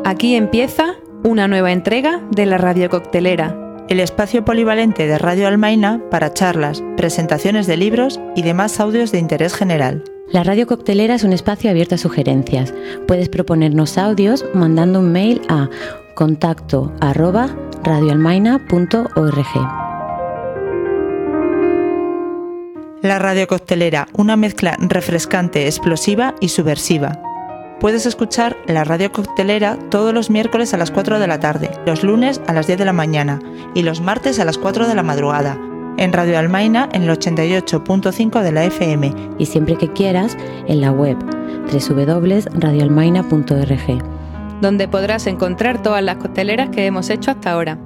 Aquí empieza una nueva entrega de la Radio Coctelera, el espacio polivalente de Radio Almaina para charlas, presentaciones de libros y demás audios de interés general. La Radio Coctelera es un espacio abierto a sugerencias. Puedes proponernos audios mandando un mail a contacto@radioalmaina.org. La Radio Coctelera, una mezcla refrescante, explosiva y subversiva. Puedes escuchar la Radio Coctelera todos los miércoles a las 4 de la tarde, los lunes a las 10 de la mañana y los martes a las 4 de la madrugada, en Radio Almaina en el 88.5 de la FM. Y siempre que quieras, en la web www.radioalmaina.org, donde podrás encontrar todas las cocteleras que hemos hecho hasta ahora.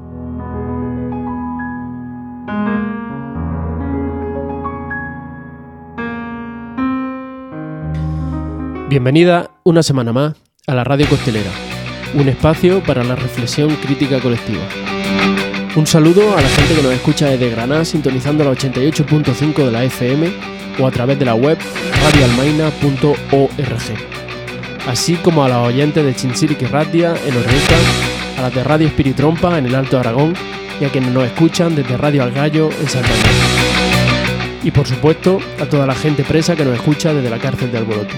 Bienvenida una semana más a la Radio Coctelera, un espacio para la reflexión crítica colectiva. Un saludo a la gente que nos escucha desde Granada sintonizando la 88.5 de la FM o a través de la web radioalmaina.org, así como a los oyentes de Chinchiriqui Ratia en Orreca, a las de Radio Espiritrompa en el Alto Aragón y a quienes nos escuchan desde Radio Algallo en Santander. Y por supuesto a toda la gente presa que nos escucha desde la cárcel de Alboroto.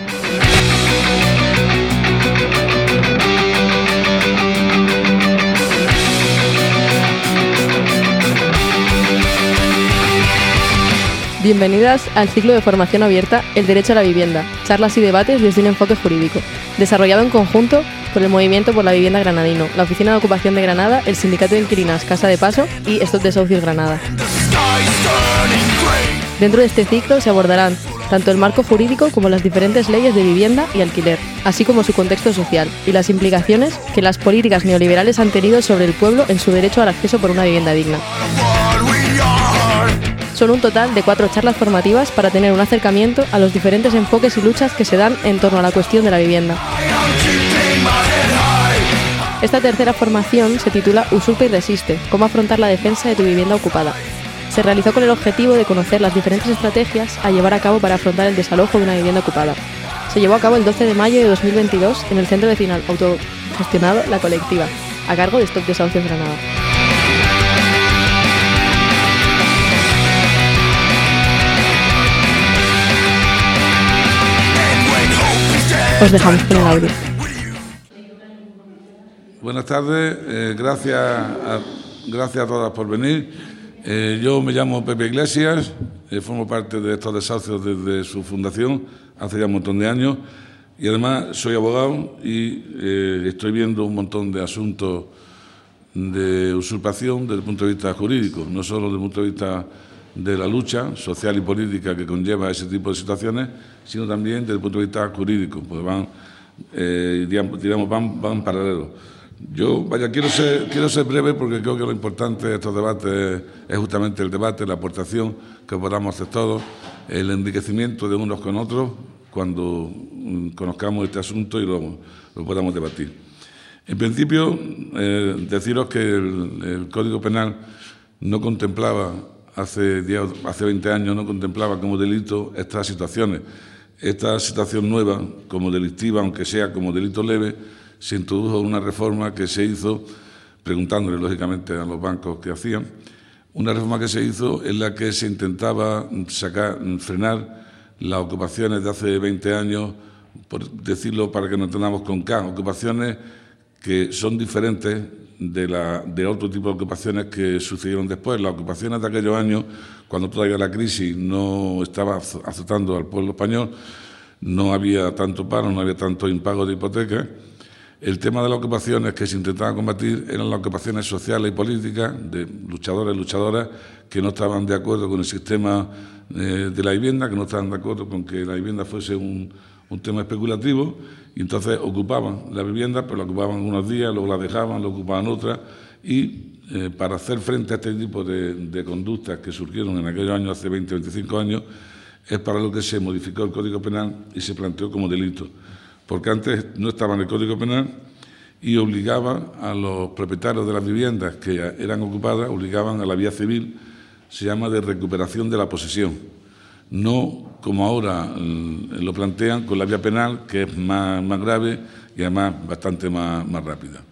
Bienvenidas al ciclo de formación abierta El Derecho a la Vivienda, charlas y debates desde un enfoque jurídico, desarrollado en conjunto por el Movimiento por la Vivienda Granadino, la Oficina de Ocupación de Granada, el Sindicato de Inquilinas Casa de Paso y Stop Desahucios Granada. Dentro de este ciclo se abordarán tanto el marco jurídico como las diferentes leyes de vivienda y alquiler, así como su contexto social y las implicaciones que las políticas neoliberales han tenido sobre el pueblo en su derecho al acceso por una vivienda digna. Son un total de 4 charlas formativas para tener un acercamiento a los diferentes enfoques y luchas que se dan en torno a la cuestión de la vivienda. Esta tercera formación se titula Usurpa y resiste, cómo afrontar la defensa de tu vivienda ocupada. Se realizó con el objetivo de conocer las diferentes estrategias a llevar a cabo para afrontar el desalojo de una vivienda ocupada. Se llevó a cabo el 12 de mayo de 2022 en el Centro Vecinal Autogestionado La Colectiva, a cargo de Stop Desahucios Granada. Os dejamos con el audio. Buenas tardes, gracias a todas por venir. Yo me llamo Pepe Iglesias, formo parte de estos desahucios desde su fundación hace ya un montón de años y además soy abogado y estoy viendo un montón de asuntos de usurpación desde el punto de vista jurídico, no solo desde el punto de vista de la lucha social y política que conlleva ese tipo de situaciones, sino también desde el punto de vista jurídico, pues van paralelos. Yo, quiero ser breve porque creo que lo importante de estos debates es justamente el debate, la aportación que podamos hacer todos, el enriquecimiento de unos con otros cuando conozcamos este asunto y lo podamos debatir. En principio, deciros que el Código Penal no contemplaba hace 20 años no contemplaba como delito estas situaciones. Esta situación nueva, como delictiva, aunque sea como delito leve, se introdujo una reforma que se hizo, preguntándole lógicamente a los bancos qué hacían, una reforma que se hizo en la que se intentaba frenar las ocupaciones de hace 20 años, por decirlo para que nos entendamos con K, ocupaciones que son diferentes de otro tipo de ocupaciones que sucedieron después. Las ocupaciones de aquellos años, cuando todavía la crisis no estaba azotando al pueblo español, no había tanto paro, no había tanto impago de hipotecas. El tema de las ocupaciones que se intentaba combatir eran las ocupaciones sociales y políticas de luchadores y luchadoras que no estaban de acuerdo con el sistema de la vivienda, que no estaban de acuerdo con que la vivienda fuese un tema especulativo, y entonces ocupaban la vivienda, pero la ocupaban unos días, luego la dejaban, la ocupaban otras, y para hacer frente a este tipo de conductas que surgieron en aquellos años, hace 20 o 25 años, es para lo que se modificó el Código Penal y se planteó como delito, porque antes no estaba en el Código Penal y obligaba a los propietarios de las viviendas que eran ocupadas, obligaban a la vía civil, se llama de recuperación de la posesión. No como ahora lo plantean con la vía penal, que es más grave y además bastante más rápida.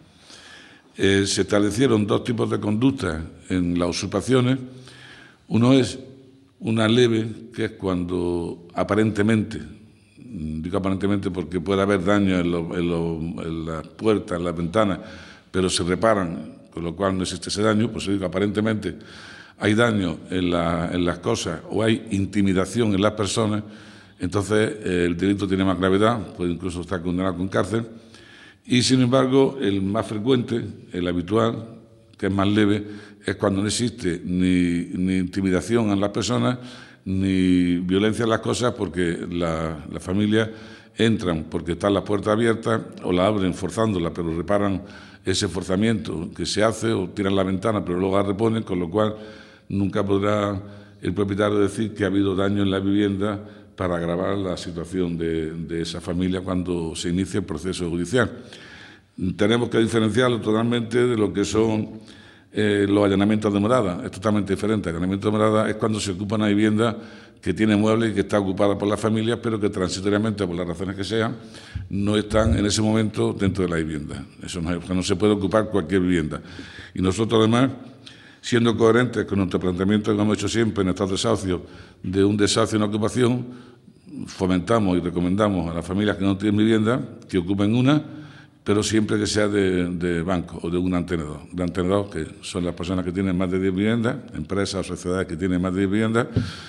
Se establecieron dos tipos de conductas en las usurpaciones. Uno es una leve, que es cuando aparentemente, digo aparentemente porque puede haber daño en las puertas, en las ventanas, pero se reparan, con lo cual no existe ese daño, pues digo aparentemente hay daño en las cosas o hay intimidación en las personas, entonces el delito tiene más gravedad, puede incluso estar condenado con cárcel. Y, sin embargo, el más frecuente, el habitual, que es más leve, es cuando no existe ni intimidación en las personas, ni violencia en las cosas, porque las familias entran porque están las puertas abiertas o la abren forzándolas, pero reparan ese forzamiento que se hace o tiran la ventana, pero luego la reponen, con lo cual nunca podrá el propietario decir que ha habido daño en la vivienda para agravar la situación de esa familia cuando se inicia el proceso judicial. Tenemos que diferenciarlo totalmente de lo que son los allanamientos de morada. Es totalmente diferente. El allanamiento de morada es cuando se ocupa una vivienda que tiene muebles y que está ocupada por las familias, pero que transitoriamente, por las razones que sean, no están en ese momento dentro de la vivienda. Eso no se puede ocupar cualquier vivienda. Y nosotros, además, siendo coherentes con nuestro planteamiento que hemos hecho siempre en estos desahucios, de un desahucio en ocupación, fomentamos y recomendamos a las familias que no tienen vivienda que ocupen una, pero siempre que sea de banco o de un mantenedor. De mantenedor, que son las personas que tienen más de 10 viviendas, empresas o sociedades que tienen más de 10 viviendas,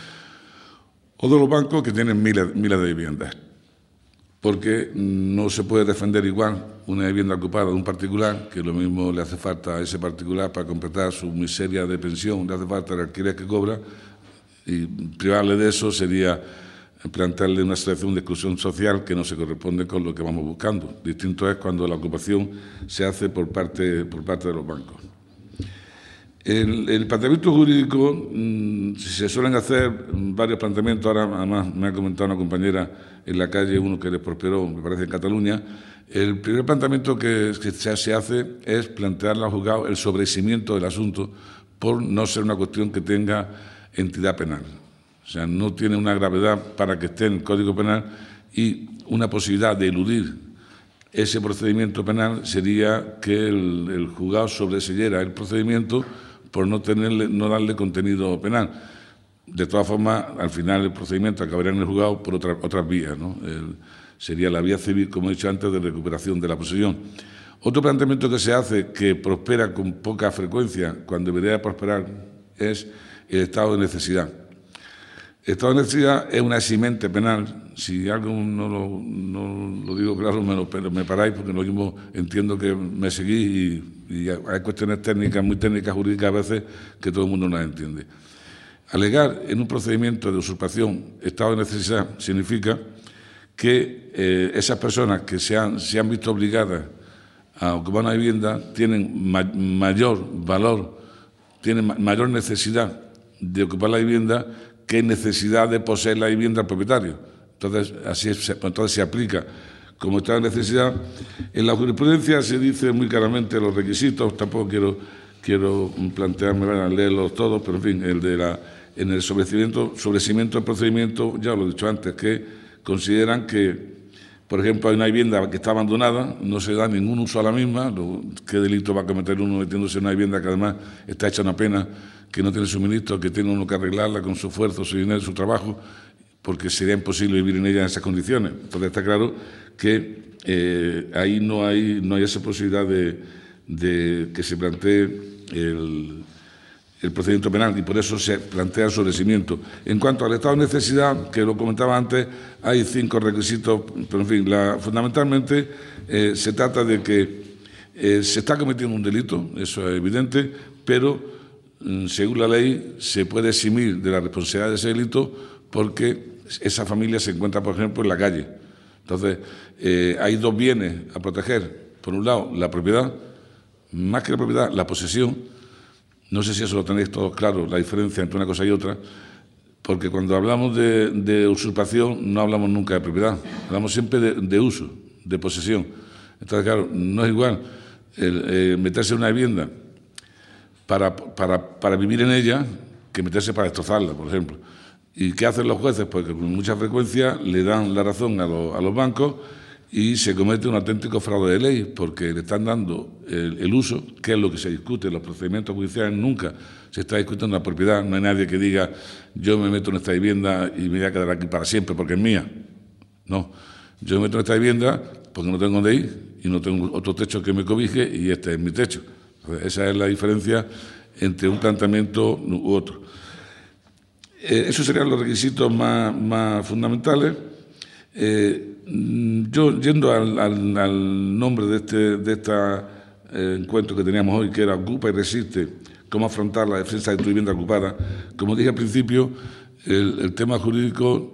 o de los bancos que tienen miles de viviendas. Porque no se puede defender igual una vivienda ocupada de un particular, que lo mismo le hace falta a ese particular para completar su miseria de pensión, le hace falta el alquiler que cobra, y privarle de eso sería plantearle una situación de exclusión social que no se corresponde con lo que vamos buscando. Distinto es cuando la ocupación se hace por parte de los bancos. El planteamiento jurídico, se suelen hacer varios planteamientos. Ahora, además, me ha comentado una compañera en la calle, uno que les prosperó, me parece, en Cataluña. El primer planteamiento que se hace es plantearle al juzgado el sobreseimiento del asunto por no ser una cuestión que tenga entidad penal. O sea, no tiene una gravedad para que esté en el Código Penal, y una posibilidad de eludir ese procedimiento penal sería que el juzgado sobreseyera el procedimiento por no darle contenido penal. De todas formas, al final el procedimiento acabaría en el juzgado por otras vías, ¿no? Sería la vía civil, como he dicho antes, de recuperación de la posesión. Otro planteamiento que se hace, que prospera con poca frecuencia, cuando debería prosperar, es el estado de necesidad. El estado de necesidad es una eximente penal. Si algo no lo digo claro, me paráis, porque lo mismo entiendo que me seguís y hay cuestiones técnicas, muy técnicas, jurídicas a veces, que todo el mundo no las entiende. Alegar en un procedimiento de usurpación estado de necesidad significa que esas personas que se han visto obligadas a ocupar una vivienda tienen mayor valor, tienen mayor necesidad de ocupar la vivienda que necesidad de poseer la vivienda al propietario. Entonces, entonces se aplica como estado de necesidad. En la jurisprudencia se dice muy claramente los requisitos, tampoco quiero plantearme a leerlos todos, pero en fin, en el sobreseimiento del procedimiento, ya lo he dicho antes, que consideran que, por ejemplo, hay una vivienda que está abandonada, no se da ningún uso a la misma. ¿Qué delito va a cometer uno metiéndose en una vivienda que además está hecha una pena, que no tiene suministro, que tiene uno que arreglarla con su esfuerzo, su dinero, su trabajo, porque sería imposible vivir en ella en esas condiciones? Entonces está claro que ahí no hay esa posibilidad de que se plantee el procedimiento penal, y por eso se plantea el sobreseimiento. En cuanto al estado de necesidad, que lo comentaba antes, hay 5 requisitos, pero en fin, fundamentalmente se trata de que se está cometiendo un delito, eso es evidente, pero según la ley se puede eximir de la responsabilidad de ese delito porque esa familia se encuentra, por ejemplo, en la calle. Entonces, hay 2 bienes a proteger. Por un lado, la propiedad, más que la propiedad, la posesión. No sé si eso lo tenéis todos claro, la diferencia entre una cosa y otra, porque cuando hablamos de usurpación no hablamos nunca de propiedad, hablamos siempre de uso, de posesión. Entonces, claro, no es igual meterse en una vivienda para vivir en ella que meterse para destrozarla, por ejemplo. ¿Y qué hacen los jueces? Pues que con mucha frecuencia le dan la razón a los bancos y se comete un auténtico fraude de ley, porque le están dando el uso, que es lo que se discute en los procedimientos judiciales. Nunca se está discutiendo la propiedad. No hay nadie que diga, yo me meto en esta vivienda y me voy a quedar aquí para siempre porque es mía. No, yo me meto en esta vivienda porque no tengo dónde ir y no tengo otro techo que me cobije y este es mi techo. Entonces, esa es la diferencia entre un planteamiento u otro. Esos serían los requisitos más fundamentales. Yo, yendo al nombre de este encuentro que teníamos hoy, que era Ocupa y Resiste, cómo afrontar la defensa de tu vivienda ocupada, como dije al principio, el tema jurídico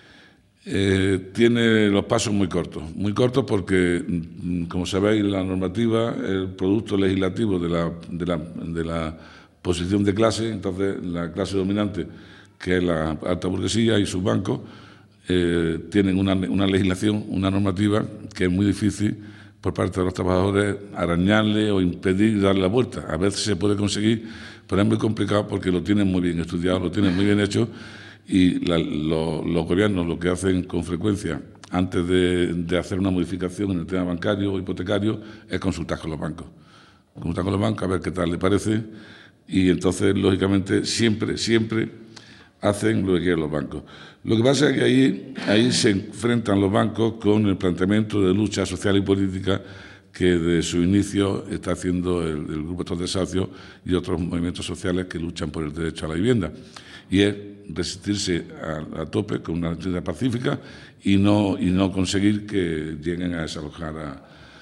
tiene los pasos muy cortos porque, como sabéis, la normativa es el producto legislativo de la posición de clase. Entonces, la clase dominante, que es la alta burguesía y sus bancos, tienen una legislación, una normativa que es muy difícil por parte de los trabajadores arañarle o impedir darle la vuelta. A veces se puede conseguir, pero es muy complicado porque lo tienen muy bien estudiado, lo tienen muy bien hecho, y los gobiernos lo que hacen con frecuencia antes de hacer una modificación en el tema bancario o hipotecario es consultar con los bancos. Consultar con los bancos a ver qué tal le parece, y entonces, lógicamente, siempre hacen lo que quieren los bancos. Lo que pasa es que ahí se enfrentan los bancos con el planteamiento de lucha social y política que de su inicio está haciendo el Grupo Estos Desahucios y otros movimientos sociales que luchan por el derecho a la vivienda. Y es resistirse a tope con una actividad pacífica y no conseguir que lleguen a desalojar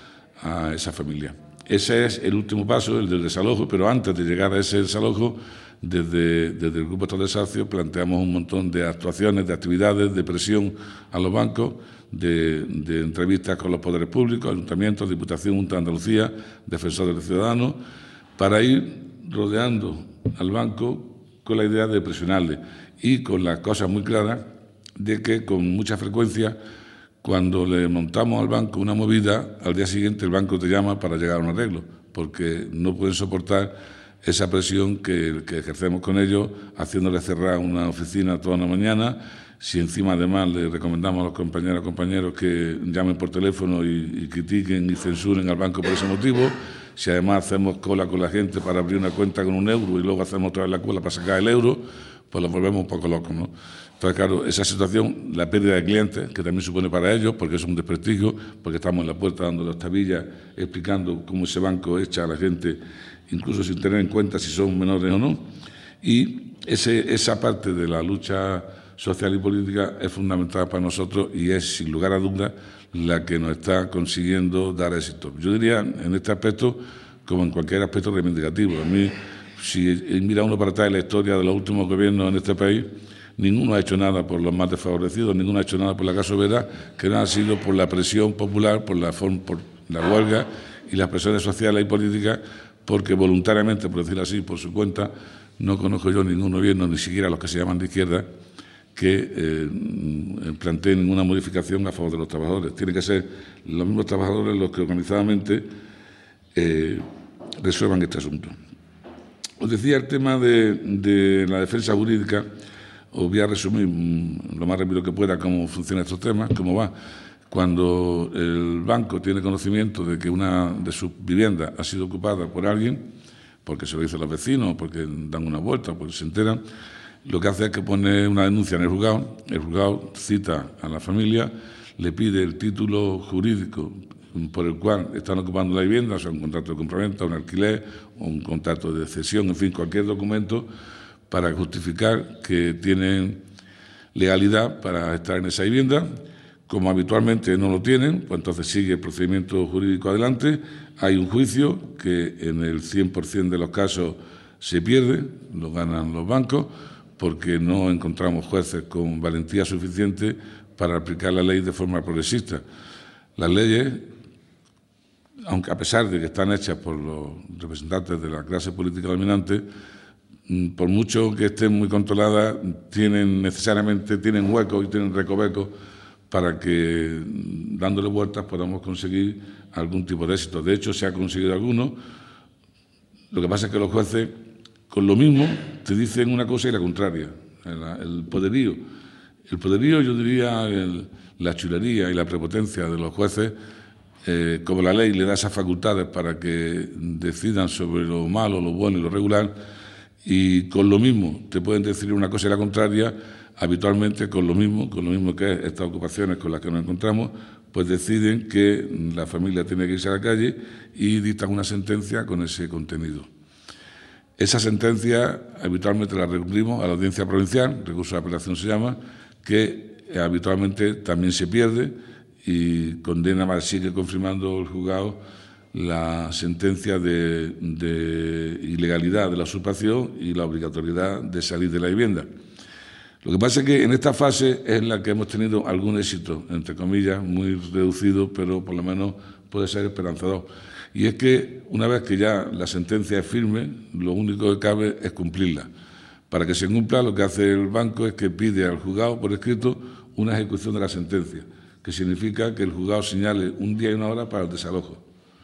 a esa familia. Ese es el último paso, el del desalojo, pero antes de llegar a ese desalojo, desde el Grupo Estos Desahucios planteamos un montón de actuaciones, de actividades, de presión a los bancos, de entrevistas con los poderes públicos, ayuntamientos, Diputación, Junta de Andalucía, Defensores del Ciudadano, para ir rodeando al banco con la idea de presionarle y con las cosas muy claras de que con mucha frecuencia, cuando le montamos al banco una movida, al día siguiente el banco te llama para llegar a un arreglo, porque no pueden soportar esa presión que ejercemos con ellos, haciéndole cerrar una oficina toda una mañana. Si encima además le recomendamos a los compañeros que llamen por teléfono y critiquen y censuren al banco por ese motivo, si además hacemos cola con la gente para abrir una cuenta con €1 y luego hacemos otra vez la cola para sacar el euro, pues los volvemos un poco locos, ¿no? Entonces, claro, esa situación, la pérdida de clientes, que también supone para ellos, porque es un desprestigio, porque estamos en la puerta dando las tablillas, explicando cómo ese banco echa a la gente, incluso sin tener en cuenta si son menores o no. Y esa parte de la lucha social y política es fundamental para nosotros y es, sin lugar a dudas, la que nos está consiguiendo dar éxito. Yo diría, en este aspecto, como en cualquier aspecto reivindicativo. A mí, si mira uno para atrás la historia de los últimos gobiernos en este país, ninguno ha hecho nada por los más desfavorecidos, ninguno ha hecho nada por la clase obrera, que no ha sido por la presión popular, por la huelga y las presiones sociales y políticas, porque voluntariamente, por decirlo así, por su cuenta, no conozco yo ningún gobierno, ni siquiera los que se llaman de izquierda, que planteen ninguna modificación a favor de los trabajadores. Tienen que ser los mismos trabajadores los que organizadamente resuelvan este asunto. Os decía el tema de la defensa jurídica. Os voy a resumir lo más rápido que pueda cómo funcionan estos temas, cómo va. Cuando el banco tiene conocimiento de que una de sus viviendas ha sido ocupada por alguien, porque se lo dicen los vecinos, porque dan una vuelta, porque se enteran, lo que hace es que pone una denuncia en el juzgado cita a la familia, le pide el título jurídico por el cual están ocupando la vivienda, o sea, un contrato de compraventa, un alquiler, o un contrato de cesión, en fin, cualquier documento para justificar que tienen legalidad para estar en esa vivienda. Como habitualmente no lo tienen, pues entonces sigue el procedimiento jurídico adelante. Hay un juicio que en el 100% de los casos se pierde, lo ganan los bancos, porque no encontramos jueces con valentía suficiente para aplicar la ley de forma progresista. Las leyes, aunque a pesar de que están hechas por los representantes de la clase política dominante, por mucho que estén muy controladas, necesariamente tienen huecos y tienen recovecos para que, dándole vueltas, podamos conseguir algún tipo de éxito. De hecho, se ha conseguido alguno. Lo que pasa es que los jueces, con lo mismo, te dicen una cosa y la contraria. El poderío El poderío, yo diría, la chulería y la prepotencia de los jueces, como la ley le da esas facultades para que decidan sobre lo malo, lo bueno y lo regular, y con lo mismo te pueden decir una cosa y la contraria, habitualmente con lo mismo que es estas ocupaciones con las que nos encontramos, pues deciden que la familia tiene que irse a la calle y dictan una sentencia con ese contenido. Esa sentencia habitualmente la recurrimos a la audiencia provincial, recurso de apelación se llama, que habitualmente también se pierde y condena, sigue confirmando el juzgado la sentencia de ilegalidad de la usurpación y la obligatoriedad de salir de la vivienda. Lo que pasa es que en esta fase es en la que hemos tenido algún éxito, entre comillas, muy reducido, pero por lo menos puede ser esperanzador. Y es que una vez que ya la sentencia es firme, lo único que cabe es cumplirla. Para que se cumpla, lo que hace el banco es que pide al juzgado por escrito una ejecución de la sentencia, que significa que el juzgado señale un día y una hora para el desalojo.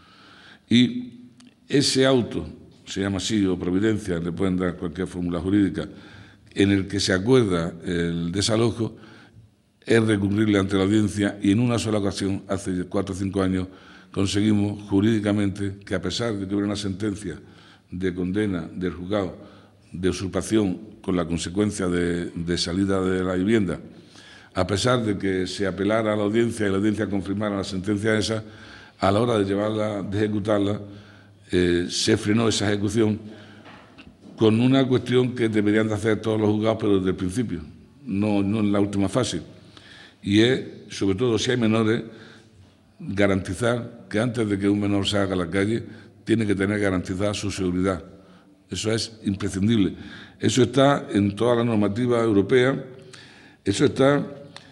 Y ese auto, se llama así, o providencia, le pueden dar cualquier fórmula jurídica, en el que se acuerda el desalojo, es recurrible ante la audiencia y en una sola ocasión, hace 4 o 5 años, conseguimos jurídicamente que, a pesar de que hubiera una sentencia de condena del juzgado de usurpación con la consecuencia de salida de la vivienda, a pesar de que se apelara a la audiencia y la audiencia confirmara la sentencia esa, a la hora de llevarla, de ejecutarla, se frenó esa ejecución con una cuestión que deberían de hacer todos los juzgados, pero desde el principio, no en la última fase. Y es, sobre todo si hay menores, garantizar que antes de que un menor salga a la calle, tiene que tener garantizada su seguridad. Eso es imprescindible. Eso está en toda la normativa europea, eso está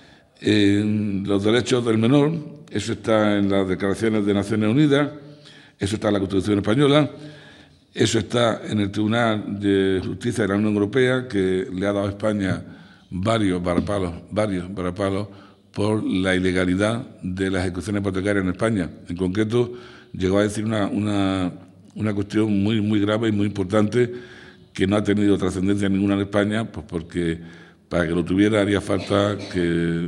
en los derechos del menor, eso está en las declaraciones de Naciones Unidas, eso está en la Constitución española, eso está en el Tribunal de Justicia de la Unión Europea, que le ha dado a España varios varapalos por la ilegalidad de las ejecuciones hipotecarias en España. En concreto, llegó a decir una cuestión muy grave y muy importante que no ha tenido trascendencia ninguna en España, pues porque para que lo tuviera haría falta que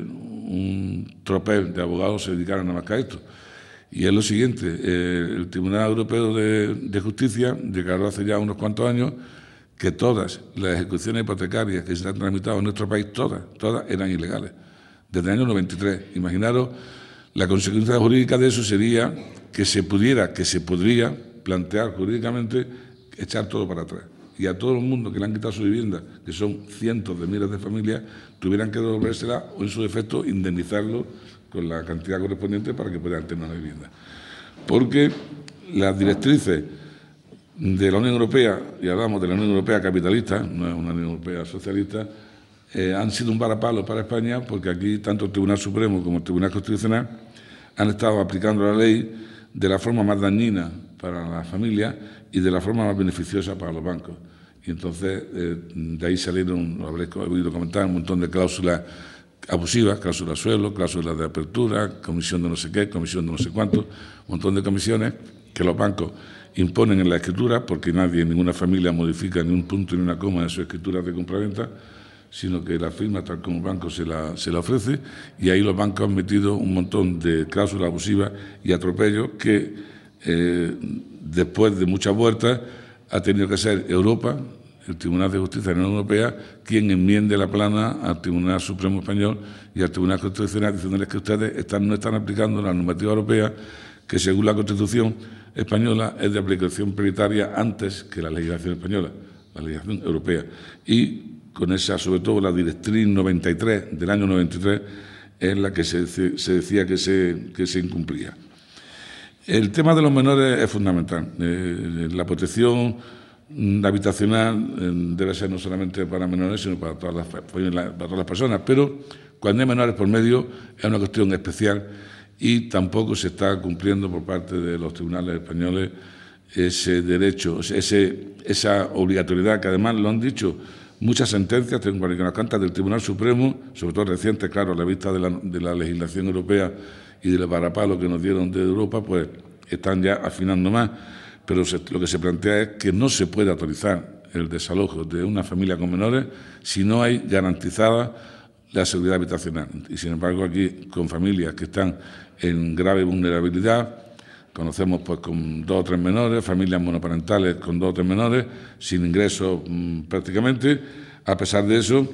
un tropel de abogados se dedicaran nada más que a esto. Y es lo siguiente, el Tribunal Europeo de Justicia declaró hace ya unos cuantos años que todas las ejecuciones hipotecarias que se han tramitado en nuestro país, todas eran ilegales, desde el año 93. Imaginaros, la consecuencia jurídica de eso sería que se podría plantear jurídicamente echar todo para atrás. Y a todo el mundo que le han quitado su vivienda, que son cientos de miles de familias, tuvieran que devolvérsela o, en su defecto, indemnizarlo con la cantidad correspondiente para que puedan tener una vivienda. Porque las directrices de la Unión Europea, y hablamos de la Unión Europea capitalista, no es una Unión Europea socialista, han sido un varapalo para España, porque aquí tanto el Tribunal Supremo como el Tribunal Constitucional han estado aplicando la ley de la forma más dañina para las familias y de la forma más beneficiosa para los bancos. Y entonces de ahí salieron, lo habréis oído comentar, un montón de cláusulas abusivas, cláusulas suelo, cláusulas de apertura, comisión de no sé qué, comisión de no sé cuánto, un montón de comisiones que los bancos imponen en la escritura, porque nadie, ninguna familia modifica ni un punto ni una coma en su escritura de compraventa, sino que la firma tal como el banco se la ofrece, y ahí los bancos han metido un montón de cláusulas abusivas y atropellos que después de muchas vueltas ha tenido que ser Europa, el Tribunal de Justicia de la Unión Europea, quien enmiende la plana al Tribunal Supremo Español y al Tribunal Constitucional, diciéndoles que ustedes no están aplicando la normativa europea, que según la Constitución española es de aplicación prioritaria antes que la legislación española, la legislación europea. Y con esa, sobre todo la directriz 93 del año 93, es la que se decía que se incumplía. El tema de los menores es fundamental. La protección habitacional debe ser no solamente para menores, sino para todas las personas, pero cuando hay menores por medio es una cuestión especial y tampoco se está cumpliendo por parte de los tribunales españoles ese derecho, esa obligatoriedad, que además lo han dicho muchas sentencias, tengo que nos cantan del Tribunal Supremo, sobre todo recientes, claro, a la vista de la legislación europea y del varapalo que nos dieron de Europa, pues están ya afinando más. Pero lo que se plantea es que no se puede autorizar el desalojo de una familia con menores si no hay garantizada la seguridad habitacional. Y sin embargo aquí con familias que están en grave vulnerabilidad, conocemos pues con 2 o 3 menores, familias monoparentales con 2 o 3 menores, sin ingresos prácticamente. A pesar de eso,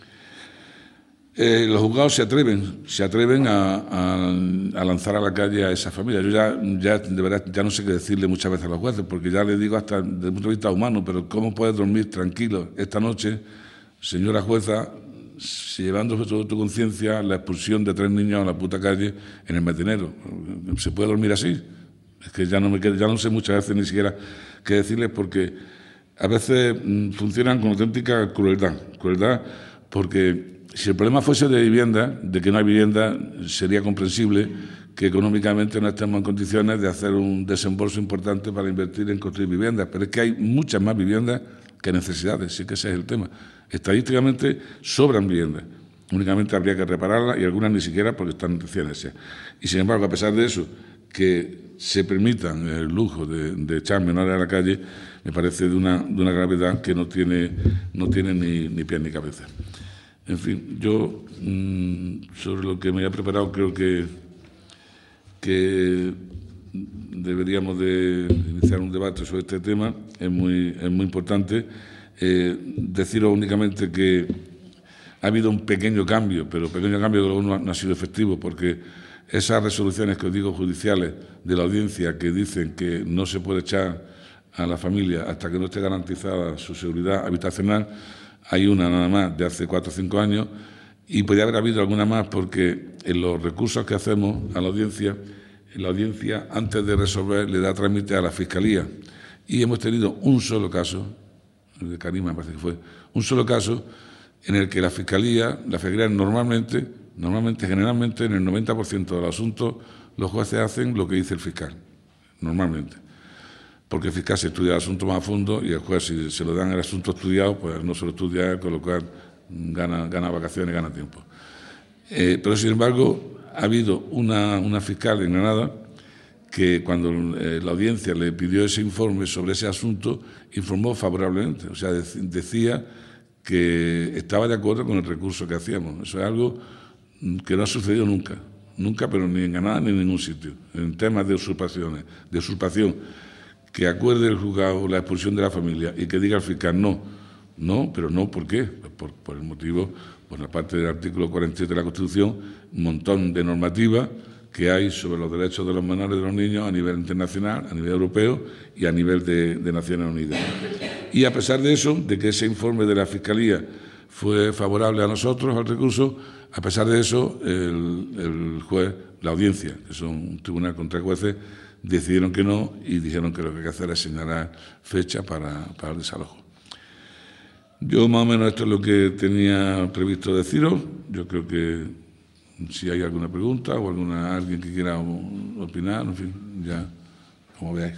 los juzgados se atreven a lanzar a la calle a esa familia. Yo de verdad ya no sé qué decirle muchas veces a los jueces, porque ya les digo hasta desde el punto de vista humano, pero ¿cómo puedes dormir tranquilo esta noche, señora jueza, llevando sobre tu conciencia la expulsión de 3 niños a la puta calle en el mes de enero? ¿Se puede dormir así? Es que ya no sé muchas veces ni siquiera qué decirles, porque a veces funcionan con auténtica crueldad, porque si el problema fuese de vivienda, de que no hay vivienda, sería comprensible que económicamente no estemos en condiciones de hacer un desembolso importante para invertir en construir viviendas, pero es que hay muchas más viviendas que necesidades, sí que ese es el tema. Estadísticamente sobran viviendas, únicamente habría que repararlas y algunas ni siquiera porque están recién hechas. Y sin embargo, a pesar de eso, que se permitan el lujo de echar menores a la calle, me parece de una gravedad que no tiene ni pies ni cabeza. En fin, yo sobre lo que me había preparado creo que deberíamos de iniciar un debate sobre este tema. Es muy importante. Deciros únicamente que ha habido un pequeño cambio, pero pequeño cambio que luego no ha sido efectivo, porque esas resoluciones que os digo judiciales de la audiencia que dicen que no se puede echar a la familia hasta que no esté garantizada su seguridad habitacional, hay una nada más de hace 4 o 5 años, y podría haber habido alguna más porque en los recursos que hacemos a la audiencia antes de resolver le da trámite a la Fiscalía, y hemos tenido un solo caso, el de Karima me parece que fue, un solo caso en el que la Fiscalía normalmente, generalmente, en el 90% de los asuntos, los jueces hacen lo que dice el fiscal, normalmente. Porque el fiscal se estudia el asunto más a fondo y el juez, si se lo dan el asunto estudiado, pues no se lo estudia, con lo cual gana vacaciones, gana tiempo. Pero, sin embargo, ha habido una fiscal en Granada que cuando la audiencia le pidió ese informe sobre ese asunto, informó favorablemente. O sea, decía que estaba de acuerdo con el recurso que hacíamos. Eso es algo que no ha sucedido nunca, pero ni en Granada ni en ningún sitio. En temas de usurpación, que acuerde el juzgado la expulsión de la familia y que diga al fiscal no, pero no, ¿por qué? Por el motivo, por la parte del artículo 47 de la Constitución, un montón de normativas que hay sobre los derechos de los menores y de los niños a nivel internacional, a nivel europeo y a nivel de Naciones Unidas. Y a pesar de eso, de que ese informe de la Fiscalía fue favorable a nosotros, al recurso, a pesar de eso, el juez, la audiencia, que son un tribunal con 3 jueces, decidieron que no y dijeron que lo que hay que hacer es señalar fecha para el desalojo. Yo más o menos esto es lo que tenía previsto deciros. Yo creo que si hay alguna pregunta o alguien que quiera opinar, en fin, ya como veáis.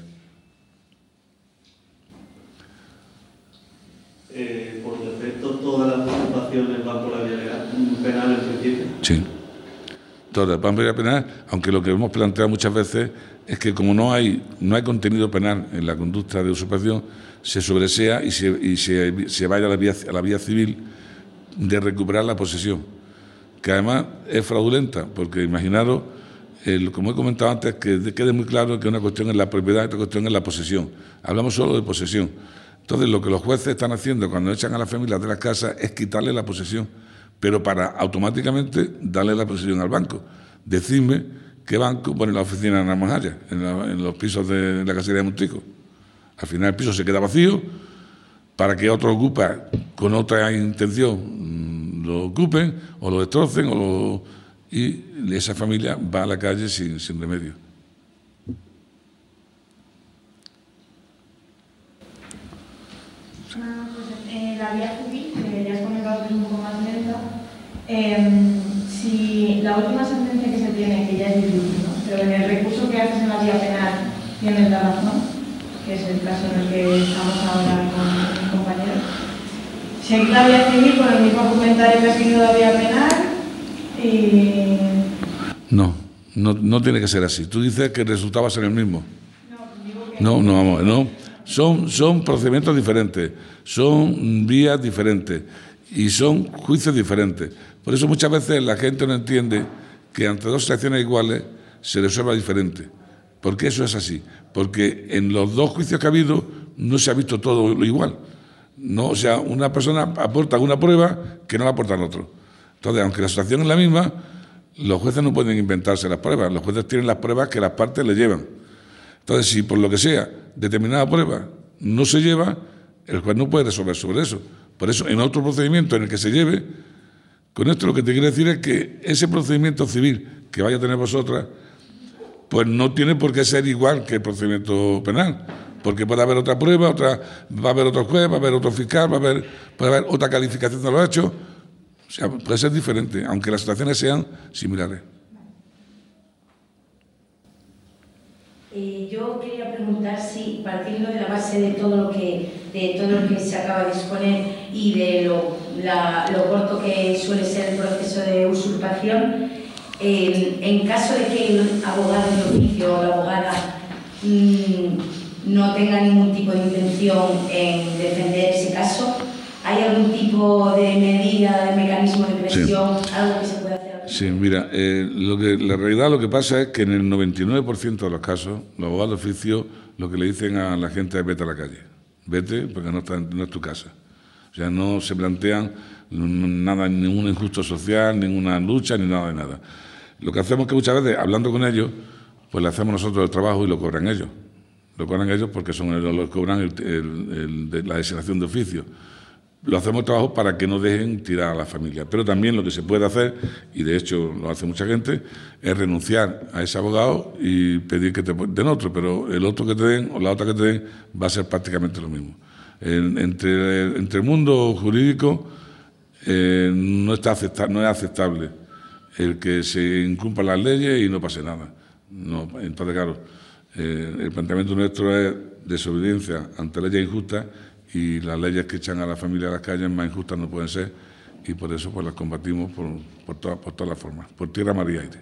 Por defecto, todas las participaciones van por la vía penal en principio. Sí, todas van por la vía penal, aunque lo que hemos planteado muchas veces es que como no hay contenido penal en la conducta de usurpación, se sobresea y se vaya a la vía civil de recuperar la posesión, que además es fraudulenta, porque imaginaros, como he comentado antes, que quede muy claro que una cuestión es la propiedad y otra cuestión es la posesión. Hablamos solo de posesión. Entonces, lo que los jueces están haciendo cuando echan a las familias de las casas es quitarle la posesión, pero para automáticamente darle la posesión al banco. Decidme qué banco pone la oficina en Almajaya, en los pisos de la casería de Montico. Al final el piso se queda vacío para que otro ocupa con otra intención lo ocupen o lo destrocen y esa familia va a la calle sin remedio. La vía civil, que ya has comentado que es un poco más lenta, si la última sentencia que se tiene, que ya es difícil, ¿no? Pero en el recurso que haces en la vía penal tienes la razón, que es el caso en el que estamos ahora con mis compañeros. Seguir la vía civil con el mismo comentario que ha seguido la vía penal y... No tiene que ser así. Tú dices que el resultado va a ser el mismo. No. Son procedimientos diferentes, son vías diferentes y son juicios diferentes. Por eso muchas veces la gente no entiende que ante dos situaciones iguales se resuelva diferente. ¿Por qué eso es así? Porque en los dos juicios que ha habido no se ha visto todo lo igual. No, o sea, una persona aporta una prueba que no la aporta el otro. Entonces, aunque la situación es la misma, los jueces no pueden inventarse las pruebas. Los jueces tienen las pruebas que las partes le llevan. Entonces, si por lo que sea determinada prueba no se lleva, el juez no puede resolver sobre eso. Por eso, en otro procedimiento en el que se lleve, con esto lo que te quiero decir es que ese procedimiento civil que vaya a tener vosotras, pues no tiene por qué ser igual que el procedimiento penal, porque puede haber otra prueba, va a haber otro juez, va a haber otro fiscal, puede haber otra calificación de los hechos, o sea, puede ser diferente, aunque las situaciones sean similares. Yo quería preguntar si, partiendo de la base de todo lo que se acaba de exponer y de lo corto que suele ser el proceso de usurpación, en caso de que el abogado de oficio o la abogada no tenga ningún tipo de intención en defender ese caso, ¿hay algún tipo de medida, de mecanismo de presión, algo que se pueda hacer? Sí, mira, la realidad lo que pasa es que en el 99% de los casos, los abogados de oficio lo que le dicen a la gente es vete a la calle, vete porque no es tu casa. O sea, no se plantean nada, ningún injusto social, ninguna lucha, ni nada de nada. Lo que hacemos es que muchas veces, hablando con ellos, pues le hacemos nosotros el trabajo y lo cobran ellos. Lo cobran ellos porque son los que cobran la designación de oficio. Lo hacemos el trabajo para que no dejen tirar a la familia. Pero también lo que se puede hacer, y de hecho lo hace mucha gente, es renunciar a ese abogado y pedir que te den otro, pero el otro que te den o la otra que te den va a ser prácticamente lo mismo. Entre el mundo jurídico no es aceptable el que se incumplan las leyes y no pase nada. No, entonces, claro, el planteamiento nuestro es desobediencia ante leyes injustas, y las leyes que echan a la familia a las calles más injustas no pueden ser, y por eso pues las combatimos por todas las formas, por tierra, mar y aire.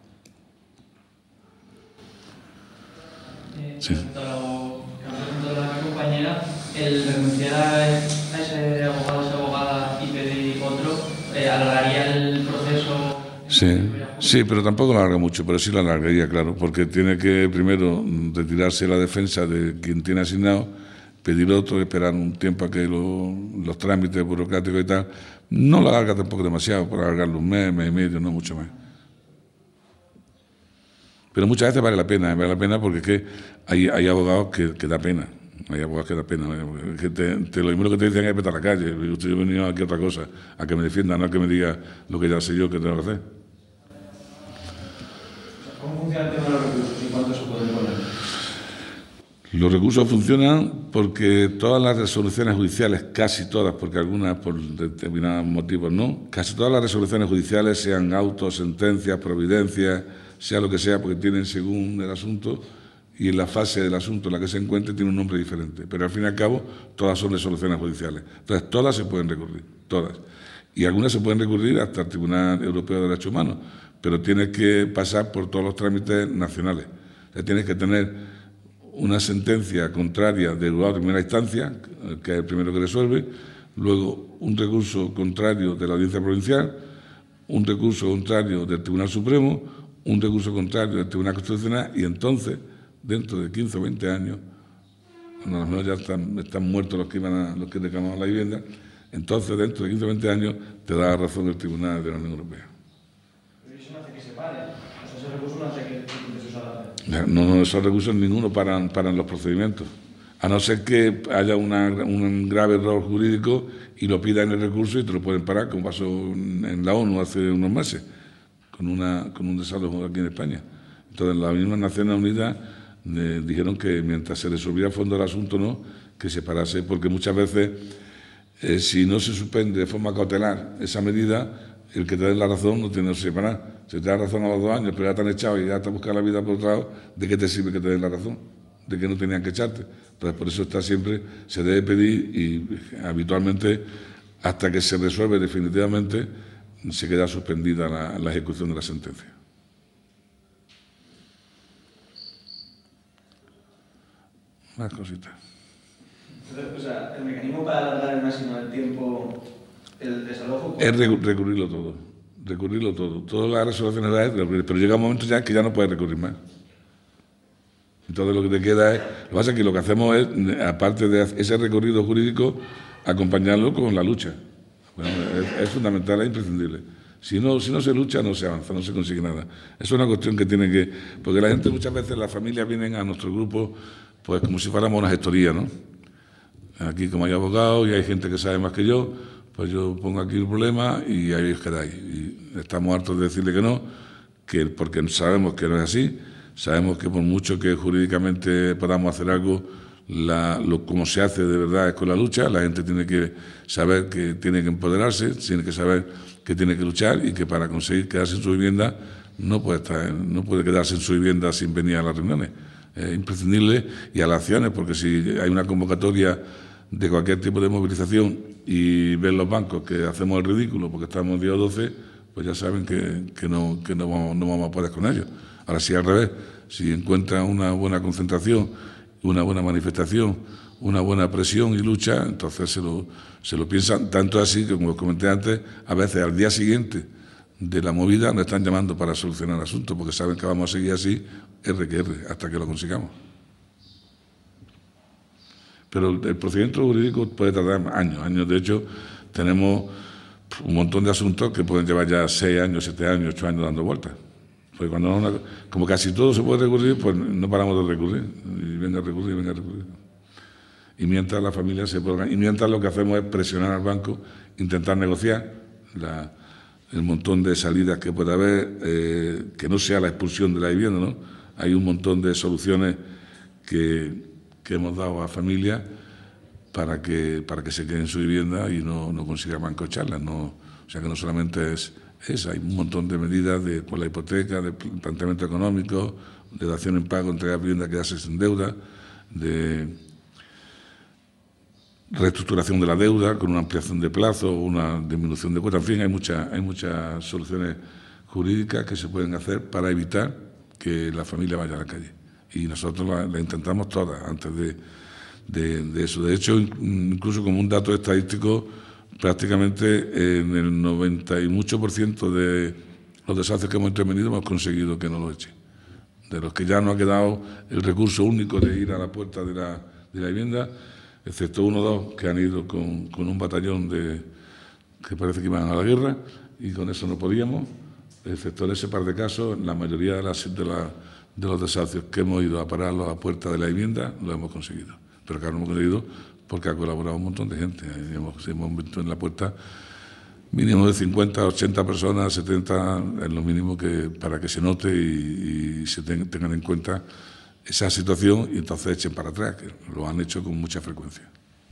Sí. Respecto a lo que ha preguntado la compañera, el renunciar a ese abogado, esa abogada y pedir otro, ¿alargaría el proceso? Sí, pero tampoco lo alarga mucho, pero sí lo alargaría, claro, porque tiene que primero retirarse la defensa de quien tiene asignado, pedir otro, esperar un tiempo a que los trámites burocráticos y tal. No lo alarga tampoco demasiado, por alargarlo un mes y medio, no mucho más. Pero muchas veces vale la pena porque es que hay abogados que da pena. Hay abogados que da pena. Que lo primero que te dicen es vete a la calle. Yo he venido aquí a otra cosa, a que me defienda, no a que me diga lo que ya sé yo que tengo que hacer. ¿Cómo funciona el tema de los recursos y cuánto se pueden poner? Los recursos funcionan porque todas las resoluciones judiciales, casi todas, porque algunas por determinados motivos no, casi todas las resoluciones judiciales, sean autos, sentencias, providencias, sea lo que sea, porque tienen según el asunto y en la fase del asunto en la que se encuentre tiene un nombre diferente. Pero al fin y al cabo, todas son resoluciones judiciales. Entonces, todas se pueden recurrir, todas. Y algunas se pueden recurrir hasta el Tribunal Europeo de Derechos Humanos, pero tienes que pasar por todos los trámites nacionales. O sea, tienes que tener una sentencia contraria del juzgado de primera instancia, que es el primero que resuelve, luego un recurso contrario de la Audiencia Provincial, un recurso contrario del Tribunal Supremo, un recurso contrario del Tribunal Constitucional, y entonces, dentro de 15 o 20 años, cuando a lo mejor ya están muertos los que reclamaban la vivienda, entonces dentro de 15 o 20 años te da razón el Tribunal de la Unión Europea. Pero eso no hace que se pare, o sea, ese recurso no hace que se alargue. No, esos recursos ninguno paran los procedimientos, a no ser que haya un grave error jurídico y lo pida en el recurso y te lo pueden parar, como pasó en la ONU hace unos meses, con un desalojo aquí en España. Entonces, las mismas Naciones Unidas dijeron que mientras se resolvía a fondo el asunto, no, que se parase, porque muchas veces, si no se suspende de forma cautelar esa medida, el que te den la razón no tiene que separar. Si te dan razón a los 2 años, pero ya te han echado y ya te has buscado la vida por otro lado, ¿de qué te sirve que te den la razón? De que no tenían que echarte. Entonces, por eso se debe pedir y habitualmente, hasta que se resuelve definitivamente, se queda suspendida la ejecución de la sentencia. Más cositas. Entonces, o sea, el mecanismo para alargar el máximo del tiempo el desalojo... Es recurrirlo todo. recurrirlo todo. Todas las resoluciones las hay, pero llega un momento ya que ya no puedes recurrir más. Entonces lo que te queda es... Lo que pasa es que lo que hacemos es, aparte de ese recorrido jurídico, acompañarlo con la lucha. Bueno, es fundamental, es imprescindible. Si no se lucha, no se avanza, no se consigue nada. Es una cuestión que tiene que... Porque la gente muchas veces, las familias vienen a nuestro grupo pues como si fuéramos una gestoría, ¿no? Aquí como hay abogados y hay gente que sabe más que yo, pues yo pongo aquí el problema y ahí os quedáis. Y estamos hartos de decirle que no, porque sabemos que no es así, sabemos que por mucho que jurídicamente podamos hacer algo, como se hace de verdad es con la lucha. La gente tiene que saber que tiene que empoderarse, tiene que saber que tiene que luchar y que para conseguir quedarse en su vivienda no puede quedarse en su vivienda sin venir a las reuniones. Es imprescindible, y a las acciones, porque si hay una convocatoria de cualquier tipo de movilización y ven los bancos que hacemos el ridículo porque estamos día 12, pues ya saben que no vamos a poder con ellos. Ahora sí, al revés, si encuentran una buena concentración, una buena manifestación, una buena presión y lucha, entonces se lo piensan, tanto así que, como os comenté antes, a veces al día siguiente de la movida nos están llamando para solucionar el asunto, porque saben que vamos a seguir así, R que R, hasta que lo consigamos. Pero el procedimiento jurídico puede tardar años. De hecho, tenemos un montón de asuntos que pueden llevar ya 6 años, 7 años, 8 años dando vueltas. Porque como casi todo se puede recurrir, pues no paramos de recurrir. Y venga a recurrir. Y mientras la familia se puede... Y mientras lo que hacemos es presionar al banco, intentar negociar el montón de salidas que puede haber, que no sea la expulsión de la vivienda, ¿no? Hay un montón de soluciones que hemos dado a familias para que se queden en su vivienda y no consigan bancocharlas. O sea que no solamente es hay un montón de medidas por la hipoteca, de planteamiento económico, de dación en pago, entrega de vivienda que ya se sin deuda, de reestructuración de la deuda con una ampliación de plazo, una disminución de cuotas. En fin, hay muchas soluciones jurídicas que se pueden hacer para evitar que la familia vaya a la calle. Y nosotros la intentamos todas antes de eso. De hecho, incluso como un dato estadístico, prácticamente en el 90 y mucho % de los desahucios que hemos intervenido hemos conseguido que no lo echen. De los que ya no ha quedado el recurso único de ir a la puerta de la vivienda, excepto 1 o 2 que han ido con un batallón que parece que iban a la guerra, y con eso no podíamos, excepto en ese par de casos, la mayoría de los desahucios que hemos ido a pararlos a la puerta de la vivienda lo hemos conseguido. Pero claro, no hemos conseguido porque ha colaborado un montón de gente. Hemos visto en la puerta mínimo de 50, 80 personas, 70, es lo mínimo para que se note y se tengan en cuenta esa situación y entonces echen para atrás, que lo han hecho con mucha frecuencia.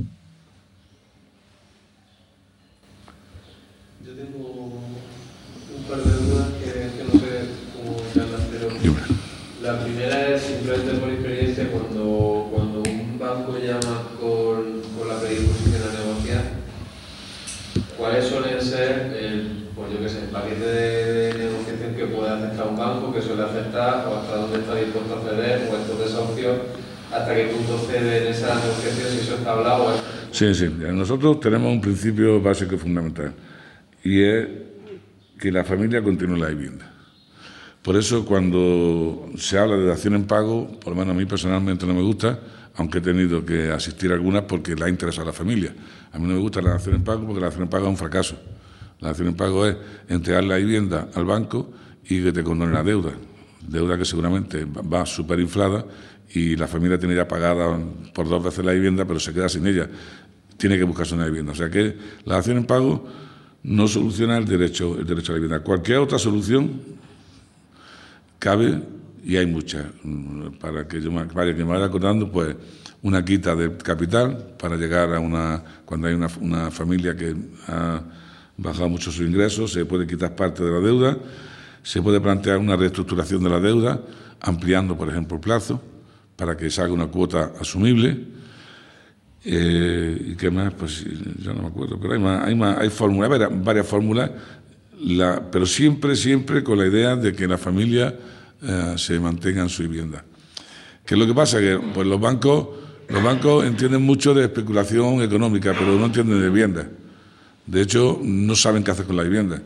Yo tengo un par de dudas que no sé cómo se han pero la primera es simplemente por experiencia, cuando un banco llama con la predisposición a negociar, ¿cuáles suelen ser el paquete de negociación que puede aceptar un banco, que suele aceptar, o hasta dónde está dispuesto a ceder, o estos desahucios, hasta qué punto cede en esa negociación, si eso está hablado? Sí. Nosotros tenemos un principio básico y fundamental, y es que la familia continúe la vivienda. Por eso, cuando se habla de dación en pago, por lo menos a mí personalmente no me gusta, aunque he tenido que asistir a algunas porque le ha interesado a la familia. A mí no me gusta la dación en pago porque la dación en pago es un fracaso. La dación en pago es entregar la vivienda al banco y que te condone la deuda que seguramente va súper inflada y la familia tiene ya pagada por 2 veces la vivienda, pero se queda sin ella. Tiene que buscarse una vivienda. O sea que la dación en pago no soluciona el derecho a la vivienda. Cualquier otra solución cabe, y hay muchas. Para que me vaya acordando, pues una quita de capital para llegar a cuando hay una familia que ha bajado mucho sus ingresos, se puede quitar parte de la deuda, se puede plantear una reestructuración de la deuda, ampliando, por ejemplo, el plazo, para que se haga una cuota asumible. ¿Y qué más? Pues ya no me acuerdo, pero hay fórmulas, varias fórmulas, pero siempre con la idea de que la familia se mantenga en su vivienda. ¿Qué es lo que pasa? Que pues los bancos entienden mucho de especulación económica, pero no entienden de vivienda. De hecho, no saben qué hacer con la vivienda.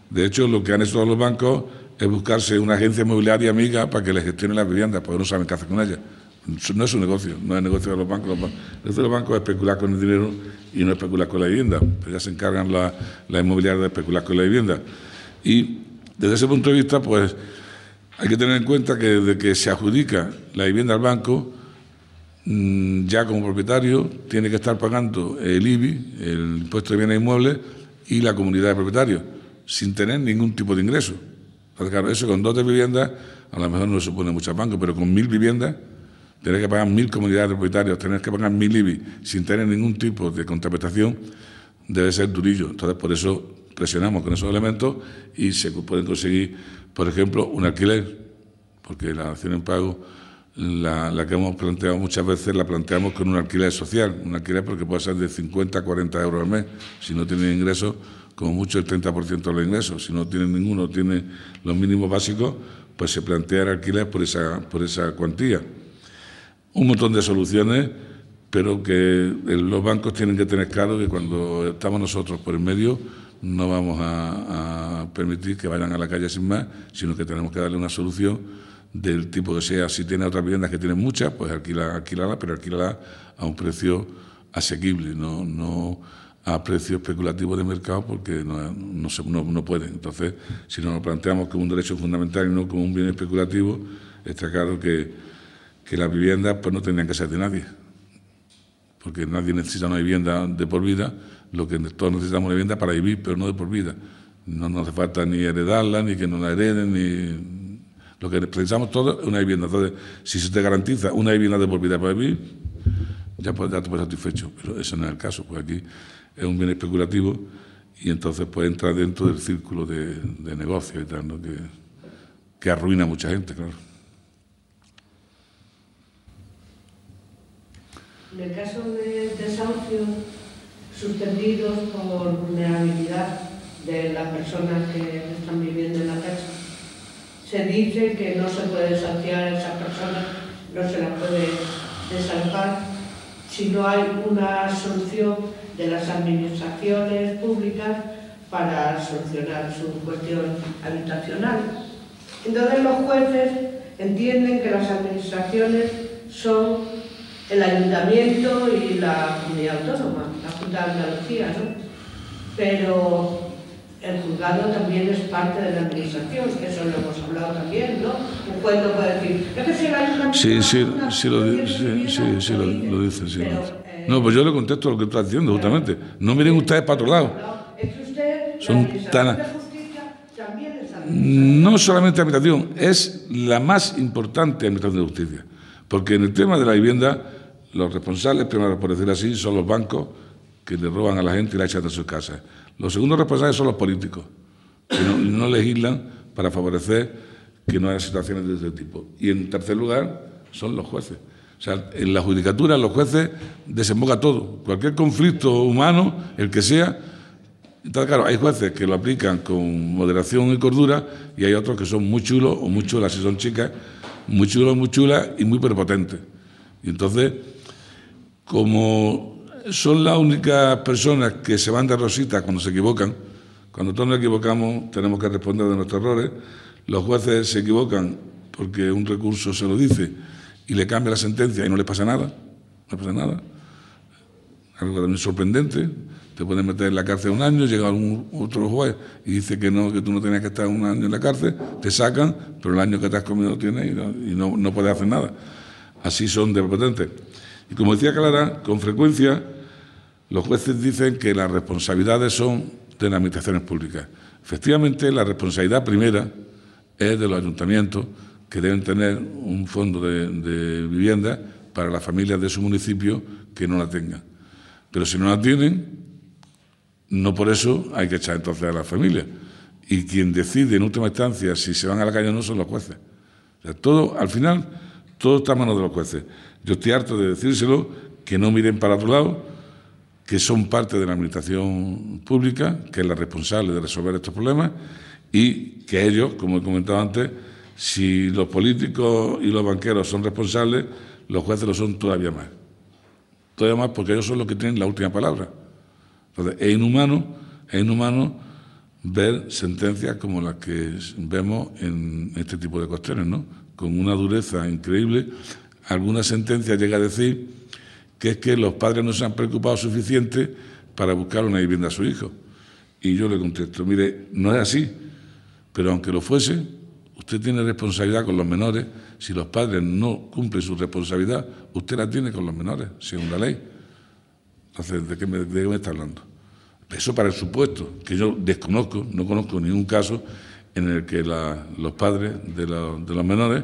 De hecho, lo que han hecho todos los bancos es buscarse una agencia inmobiliaria amiga para que les gestione las viviendas, porque no saben qué hacer con ellas. No es un negocio, no es negocio de los bancos. El negocio de los bancos es especular con el dinero y no especular con la vivienda. Pero ya se encargan las inmobiliarias de especular con la vivienda. Y desde ese punto de vista, pues hay que tener en cuenta que desde que se adjudica la vivienda al banco, ya como propietario tiene que estar pagando el IBI, el impuesto de bienes inmuebles, y la comunidad de propietarios, sin tener ningún tipo de ingreso. Entonces, claro, eso con 2 de viviendas, a lo mejor no supone mucho al banco, pero con 1000 viviendas, tener que pagar 1000 comunidades de propietarios, tener que pagar 1000 IBI, sin tener ningún tipo de contraprestación, debe ser durillo. Entonces, por eso presionamos con esos elementos y se pueden conseguir, por ejemplo, un alquiler, porque la dación en pago, la que hemos planteado muchas veces, la planteamos con un alquiler social, un alquiler porque puede ser de 50 a 40 euros al mes, si no tienen ingresos, como mucho el 30% de los ingresos, si no tienen ninguno, tienen los mínimos básicos, pues se plantea el alquiler por esa cuantía. Un montón de soluciones, pero que los bancos tienen que tener claro que cuando estamos nosotros por el medio no vamos a permitir que vayan a la calle sin más, sino que tenemos que darle una solución del tipo que sea. Si tiene otras viviendas que tienen muchas, pues alquílala, pero alquílala a un precio asequible, no a precio especulativo de mercado, porque no pueden. Entonces, si nos lo planteamos como un derecho fundamental y no como un bien especulativo, está claro que las viviendas pues no tendrían que ser de nadie, porque nadie necesita una vivienda de por vida. Lo que todos necesitamos una vivienda para vivir, pero no de por vida. No nos hace falta ni heredarla, ni que nos la hereden, ni... Lo que precisamos todos es una vivienda. Entonces, si se te garantiza una vivienda de por vida para vivir, ya te puedes satisfecho. Pero ese no es el caso, pues aquí es un bien especulativo y entonces puede entrar dentro del círculo de negocio y tal, ¿no? que arruina a mucha gente, claro. En el caso de desahucios suspendidos por vulnerabilidad de las personas que están viviendo en la casa, se dice que no se puede desahuciar a esas personas, no se las puede desalojar si no hay una solución de las administraciones públicas para solucionar su cuestión habitacional. Entonces los jueces entienden que las administraciones son el ayuntamiento y la comunidad autónoma, la Junta de Andalucía, ¿no? Pero el juzgado también es parte de la administración, eso lo hemos hablado también, ¿no? Un juez no puede decir, es que si el ayuntamiento... Sí, lo dice, sí. No, pues yo le contesto lo que está diciendo, justamente. No miren ustedes para otro lado. Es que usted, son tan... de justicia también es administración. No solamente administración, es la más importante administración de justicia. Porque en el tema de la vivienda, los responsables, primero por decirlo así, son los bancos que le roban a la gente y la echan de sus casas. Los segundos responsables son los políticos, que no legislan para favorecer que no haya situaciones de este tipo. Y en tercer lugar, son los jueces. O sea, en la judicatura los jueces desemboca todo. Cualquier conflicto humano, el que sea. Entonces, claro, hay jueces que lo aplican con moderación y cordura y hay otros que son muy chulos o muy chulas, si son chicas, muy chulos, muy chulas y muy prepotentes. Y entonces, como son las únicas personas que se van de rosita cuando se equivocan, cuando todos nos equivocamos tenemos que responder de nuestros errores, los jueces se equivocan porque un recurso se lo dice y le cambia la sentencia y no le pasa nada, algo también sorprendente. Te pueden meter en la cárcel 1 año, llega otro juez y dice que no, que tú no tenías que estar 1 año en la cárcel, te sacan, pero el año que te has comido lo tienes y no puedes hacer nada. Así son de prepotentes. Y como decía Clara, con frecuencia los jueces dicen que las responsabilidades son de las administraciones públicas. Efectivamente, la responsabilidad primera es de los ayuntamientos, que deben tener un fondo de vivienda para las familias de su municipio que no la tengan. Pero si no la tienen, no por eso hay que echar entonces a las familias. Y quien decide en última instancia si se van a la calle o no son los jueces. O sea, todo, al final, todo está a manos de los jueces. Yo estoy harto de decírselo, que no miren para otro lado, que son parte de la administración pública, que es la responsable de resolver estos problemas, y que ellos, como he comentado antes, si los políticos y los banqueros son responsables, los jueces lo son todavía más. Todavía más porque ellos son los que tienen la última palabra. Entonces, es inhumano ver sentencias como las que vemos en este tipo de cuestiones, ¿no? Con una dureza increíble. Alguna sentencia llega a decir que es que los padres no se han preocupado suficiente para buscar una vivienda a su hijo. Y yo le contesto, mire, no es así, pero aunque lo fuese, usted tiene responsabilidad con los menores. Si los padres no cumplen su responsabilidad, usted la tiene con los menores, según la ley. Entonces, ¿de qué me está hablando? Eso para el supuesto, que yo desconozco, no conozco ningún caso en el que los padres de los menores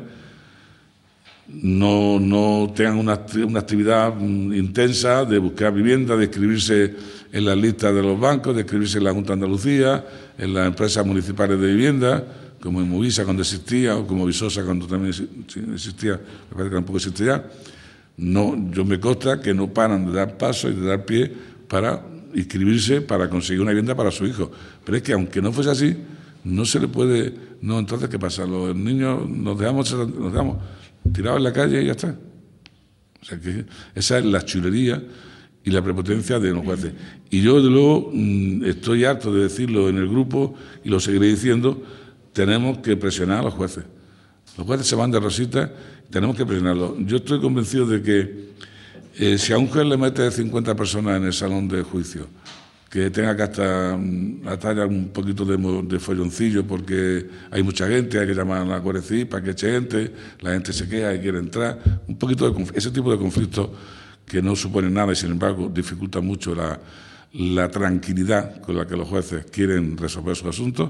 no tengan una actividad intensa de buscar vivienda, de inscribirse en las listas de los bancos, de inscribirse en la Junta de Andalucía, en las empresas municipales de vivienda, como en Movisa cuando existía, o como Visosa cuando también existía, me parece que tampoco existía. No, yo me consta que no paran de dar pasos y de dar pie para inscribirse para conseguir una vivienda para su hijo. Pero es que aunque no fuese así, no se le puede... No, entonces, ¿qué pasa? Los niños nos dejamos tirados en la calle y ya está. O sea que esa es la chulería y la prepotencia de los jueces. Y yo, de luego, estoy harto de decirlo en el grupo y lo seguiré diciendo, tenemos que presionar a los jueces. Los jueces se van de rosita, tenemos que presionarlos. Yo estoy convencido de que si a un juez le mete 50 personas en el salón de juicio, que tenga que hasta atar un poquito de folloncillo porque hay mucha gente, hay que llamar a la Guardia Civil para que eche gente, la gente se queja y quiere entrar, un poquito de ese tipo de conflictos que no suponen nada y sin embargo dificulta mucho la tranquilidad con la que los jueces quieren resolver sus asuntos.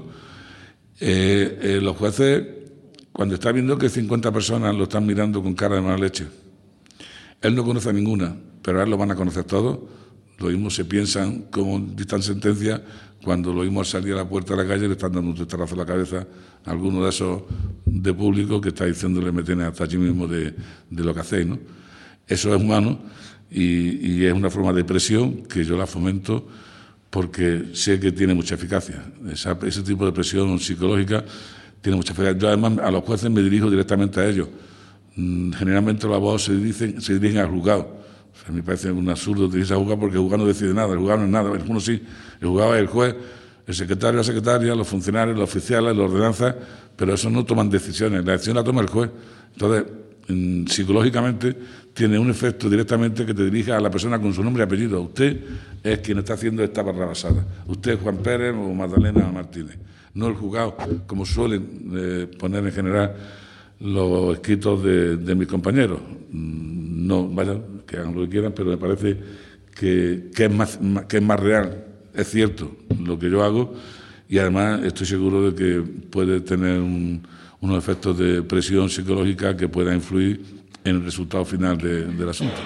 Los jueces, cuando está viendo que 50 personas lo están mirando con cara de mala leche, él no conoce a ninguna, pero a él lo van a conocer todos. Lo mismo se piensan cómo dictan sentencia cuando lo mismo al salir a la puerta de la calle le están dando un testarazo a la cabeza a alguno de esos de público que está diciéndole me tiene hasta allí mismo de lo que hacéis, ¿no? Eso es humano y es una forma de presión que yo la fomento porque sé que tiene mucha eficacia. Ese tipo de presión psicológica tiene mucha eficacia. Yo además a los jueces me dirijo directamente a ellos. Generalmente los abogados se dirigen al juzgado. O sea, me parece un absurdo dirigirse al juzgado porque el juzgado no decide nada, el juzgado no es nada. Uno sí, el juzgado es el juez, el secretario, la secretaria, los funcionarios, los oficiales, las ordenanzas, pero esos no toman decisiones, la decisión la toma el juez. Entonces, psicológicamente tiene un efecto directamente que te dirija a la persona con su nombre y apellido. Usted es quien está haciendo esta barrabasada. Usted es Juan Pérez o Magdalena Martínez, no el juzgado, como suelen poner en general los escritos de mis compañeros. No, vayan, que hagan lo que quieran, pero me parece que es más real, es cierto lo que yo hago y además estoy seguro de que puede tener unos efectos de presión psicológica que pueda influir en el resultado final del asunto.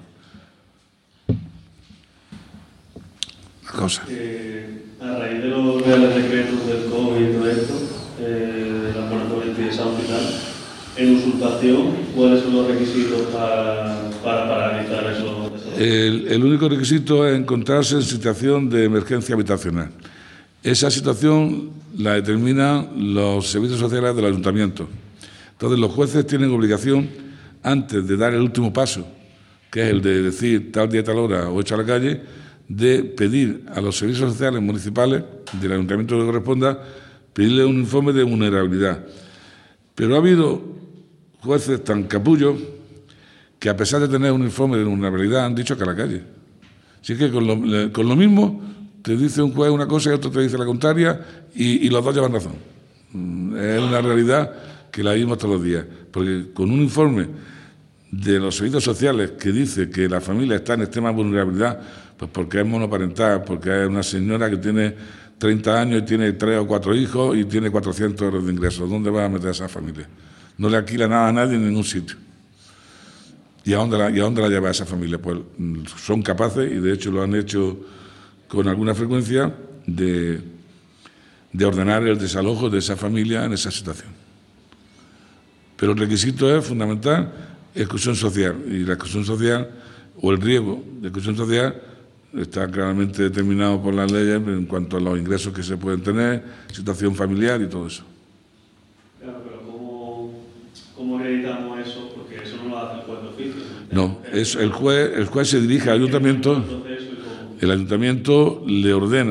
La cosa. A raíz de los reales decretos del COVID y todo esto, de la moratoria y esa final, en usurpación, ¿cuáles son los requisitos para paralizar eso? El único requisito es encontrarse en situación de emergencia habitacional. Esa situación la determinan los servicios sociales del ayuntamiento. Entonces, los jueces tienen obligación, antes de dar el último paso, que es el de decir tal día, tal hora o echar a la calle, de pedir a los servicios sociales municipales del ayuntamiento que corresponda, pedirle un informe de vulnerabilidad. Pero ha habido jueces tan capullos que a pesar de tener un informe de vulnerabilidad han dicho que a la calle. Así que con lo mismo te dice un juez una cosa y otro te dice la contraria y los dos llevan razón. Es una realidad que la vimos todos los días, porque con un informe de los servicios sociales que dice que la familia está en extrema vulnerabilidad, pues porque es monoparental, porque es una señora que tiene 30 años y tiene 3 o 4 hijos y tiene 400 euros de ingresos. ¿Dónde va a meter a esa familia? No le alquila nada a nadie en ningún sitio. ¿Y a dónde la lleva esa familia? Pues son capaces, y de hecho lo han hecho con alguna frecuencia, de ordenar el desalojo de esa familia en esa situación. Pero el requisito es fundamental, exclusión social. Y la exclusión social, o el riesgo de exclusión social, está claramente determinado por las leyes en cuanto a los ingresos que se pueden tener, situación familiar y todo eso. Claro, pero ¿cómo acreditamos eso? Porque eso no lo hace el juez de oficio. No, el juez se dirige al ayuntamiento, el ayuntamiento le ordena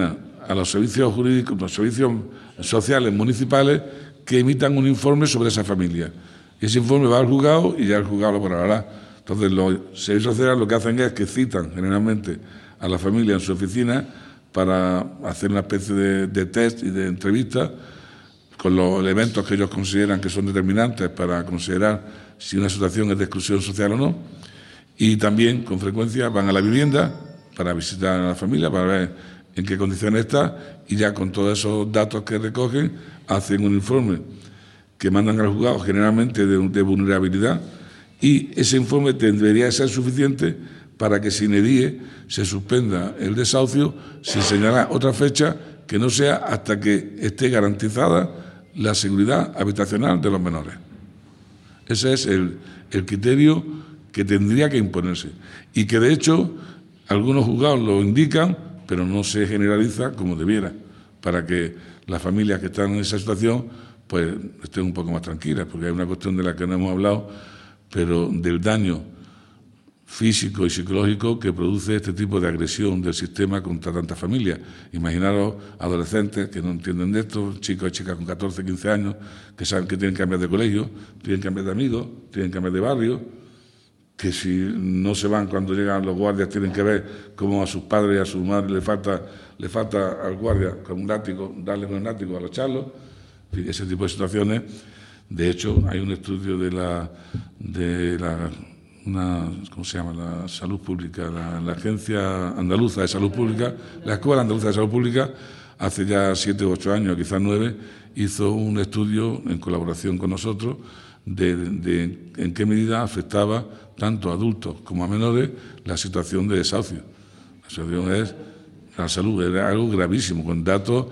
a los servicios jurídicos, los servicios sociales municipales que emitan un informe sobre esa familia. Y ese informe va al juzgado y ya el juzgado lo valorará. Entonces, los servicios sociales lo que hacen es que citan generalmente a la familia en su oficina para hacer una especie de test y de entrevista con los elementos que ellos consideran que son determinantes para considerar si una situación es de exclusión social o no. Y también, con frecuencia, van a la vivienda para visitar a la familia, para ver en qué condiciones está, y ya con todos esos datos que recogen, hacen un informe que mandan al juzgado generalmente de vulnerabilidad, y ese informe debería ser suficiente para que sin edie se suspenda el desahucio sin señalar otra fecha que no sea hasta que esté garantizada la seguridad habitacional de los menores. Ese es el criterio que tendría que imponerse y que, de hecho, algunos juzgados lo indican, pero no se generaliza como debiera, para que las familias que están en esa situación pues estén un poco más tranquilas, porque hay una cuestión de la que no hemos hablado, pero del daño físico y psicológico que produce este tipo de agresión del sistema contra tantas familias. Imaginaros adolescentes que no entienden de esto, chicos y chicas con 14, 15 años, que saben que tienen que cambiar de colegio, tienen que cambiar de amigos, tienen que cambiar de barrio, que si no se van cuando llegan los guardias tienen que ver cómo a sus padres y a sus madres le falta al guardia con un látigo, darle un látigo a los charlos. En fin, ese tipo de situaciones. De hecho, hay un estudio de la ¿cómo se llama? La Salud Pública, la Agencia Andaluza de Salud Pública, la Escuela Andaluza de Salud Pública, hace ya 7 u 8 años, quizás 9, hizo un estudio en colaboración con nosotros de en qué medida afectaba tanto a adultos como a menores la situación de desahucio. La situación es la salud, era algo gravísimo, con datos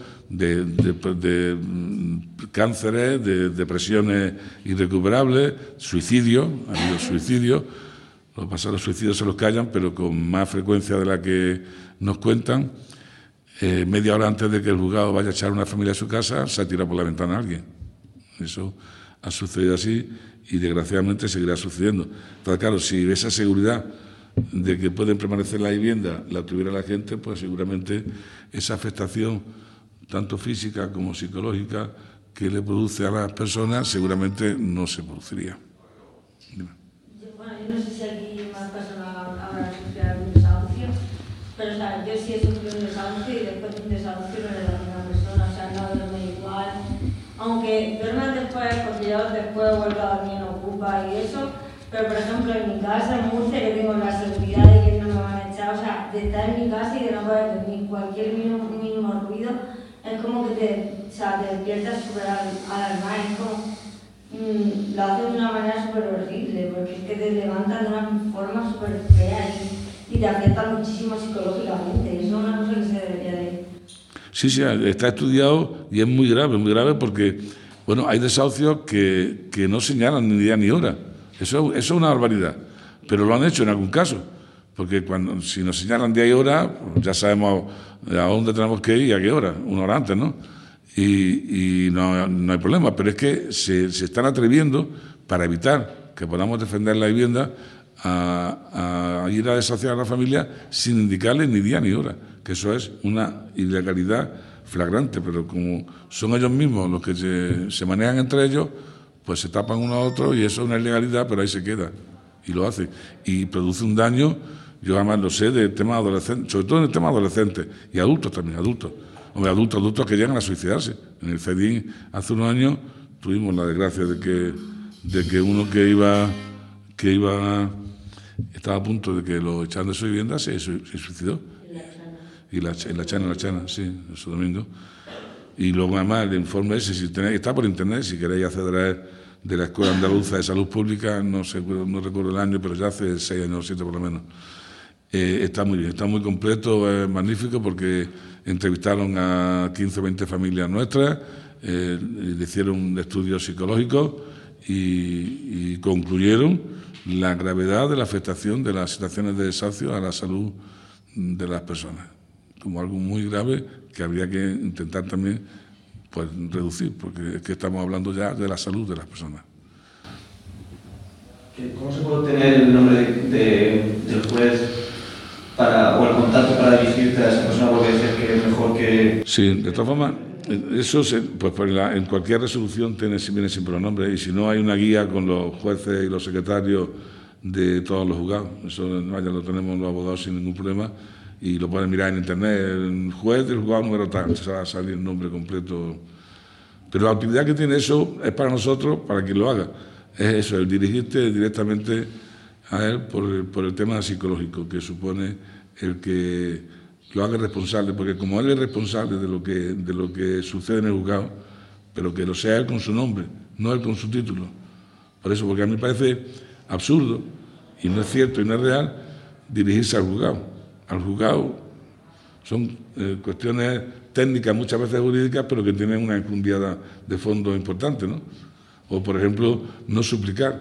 de cánceres, de depresiones irrecuperables, suicidios, ha habido suicidios. Lo que pasa es que los suicidios se los callan, pero con más frecuencia de la que nos cuentan. Media hora antes de que el juzgado vaya a echar una familia a su casa, se ha tirado por la ventana a alguien. Eso ha sucedido así y desgraciadamente seguirá sucediendo. Entonces, claro, si esa seguridad de que pueden permanecer en la vivienda la tuviera la gente, pues seguramente esa afectación, tanto física como psicológica, que le produce a las personas, seguramente no se produciría. Bueno, yo no sé si aquí más personas habrá sufrido algún desahucio, pero o sea, yo sí he sufrido un desahucio y después de un desahucio no le da a una persona, o sea, no duerme igual. Aunque duermas después, porque yo después vuelvo a dormir en Ocupa y eso, pero por ejemplo en mi casa, en Murcia, que tengo la seguridad de que no me van a echar, o sea, de estar en mi casa y de no poder dormir, cualquier mínimo ruido, es como que te despiertas súper alarmada, es como, lo hacen de una manera súper horrible, porque es que te levantan de una forma súper fea y te afecta muchísimo psicológicamente, y eso es una cosa que se debería de... Sí, está estudiado y es muy grave porque, bueno, hay desahucios que no señalan ni día ni hora. Eso es una barbaridad, pero lo han hecho en algún caso, porque si nos señalan día y hora, ya sabemos a dónde tenemos que ir y a qué hora, 1 hora antes, ¿no? Y no hay problema, pero es que se están atreviendo, para evitar que podamos defender la vivienda, a ir a desahuciar a la familia sin indicarle ni día ni hora, que eso es una ilegalidad flagrante, pero como son ellos mismos los que se manejan entre ellos, pues se tapan uno a otro y eso es una ilegalidad, pero ahí se queda y lo hace y produce un daño. Yo además lo sé del tema adolescente, sobre todo en el tema adolescentes y adultos también, adultos que llegan a suicidarse. En el CEDIN hace unos años tuvimos la desgracia de que uno que estaba a punto de que lo echaran de su vivienda se suicidó. En la Chana, sí, ese domingo. Y luego además el informe ese, está por internet, si queréis acceder de la Escuela Andaluza de Salud Pública, no recuerdo el año, pero ya hace 6 años o 7 por lo menos. Está muy bien, está muy completo, es magnífico porque entrevistaron a 15 o 20 familias nuestras, le hicieron un estudio psicológico y concluyeron la gravedad de la afectación de las situaciones de desahucio a la salud de las personas, como algo muy grave que habría que intentar también pues reducir, porque es que estamos hablando ya de la salud de las personas. ¿Cómo se puede obtener el nombre del juez o el contacto para dirigirte a esa persona? Porque dices que es mejor que que... Sí, de todas formas, eso en cualquier resolución viene siempre los nombres, y si no hay una guía con los jueces y los secretarios de todos los juzgados, eso vaya, lo tenemos los abogados sin ningún problema, y lo pueden mirar en internet, el juez del juzgado número tal, se va a salir el nombre completo. Pero la utilidad que tiene eso es para nosotros, para quien lo haga, es eso, el dirigirte directamente a él por el tema psicológico que supone el que lo haga responsable, porque como él es responsable de lo que sucede en el juzgado, pero que lo sea él con su nombre, no él con su título. Por eso, porque a mí me parece absurdo, y no es cierto y no es real, dirigirse al juzgado. Al juzgado son cuestiones técnicas, muchas veces jurídicas, pero que tienen una enjundiada de fondo importante, ¿no? O, por ejemplo, no suplicar.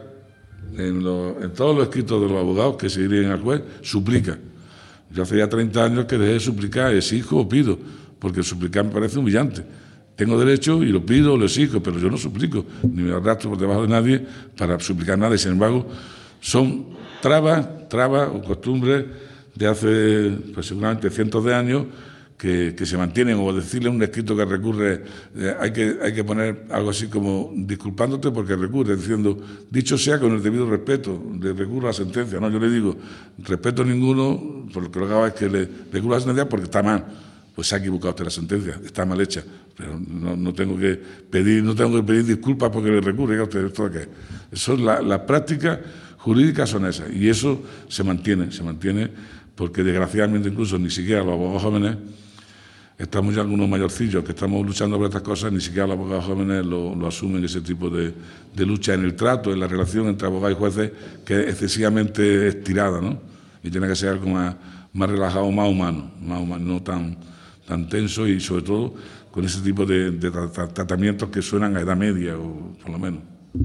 En todos los escritos de los abogados que se dirigen al juez, suplica. Yo hace ya 30 años que dejé de suplicar, exijo o pido, porque suplicar me parece humillante. Tengo derecho y lo pido o lo exijo, pero yo no suplico, ni me arrastro por debajo de nadie para suplicar nada. Y sin embargo, son trabas o costumbres de hace pues, seguramente cientos de años que se mantienen, o decirle en un escrito que recurre, hay que poner algo así como disculpándote porque recurre, diciendo, dicho sea con el debido respeto, de recurro a la sentencia. No, yo le digo, respeto ninguno, por lo que lo que hago es que le recurro a la sentencia porque está mal. Pues se ha equivocado usted la sentencia, está mal hecha, pero no tengo que pedir disculpas porque le recurre. Oiga usted, ¿esto qué? Eso es las prácticas jurídicas son esas, y eso se mantiene porque desgraciadamente incluso ni siquiera los abogados jóvenes, estamos ya algunos mayorcillos que estamos luchando por estas cosas, ni siquiera los abogados jóvenes lo asumen, ese tipo de lucha en el trato, en la relación entre abogados y jueces, que es excesivamente estirada, ¿no? Y tiene que ser algo más relajado, más humano, no tan tenso, y sobre todo con ese tipo de tratamientos que suenan a edad media, o por lo menos.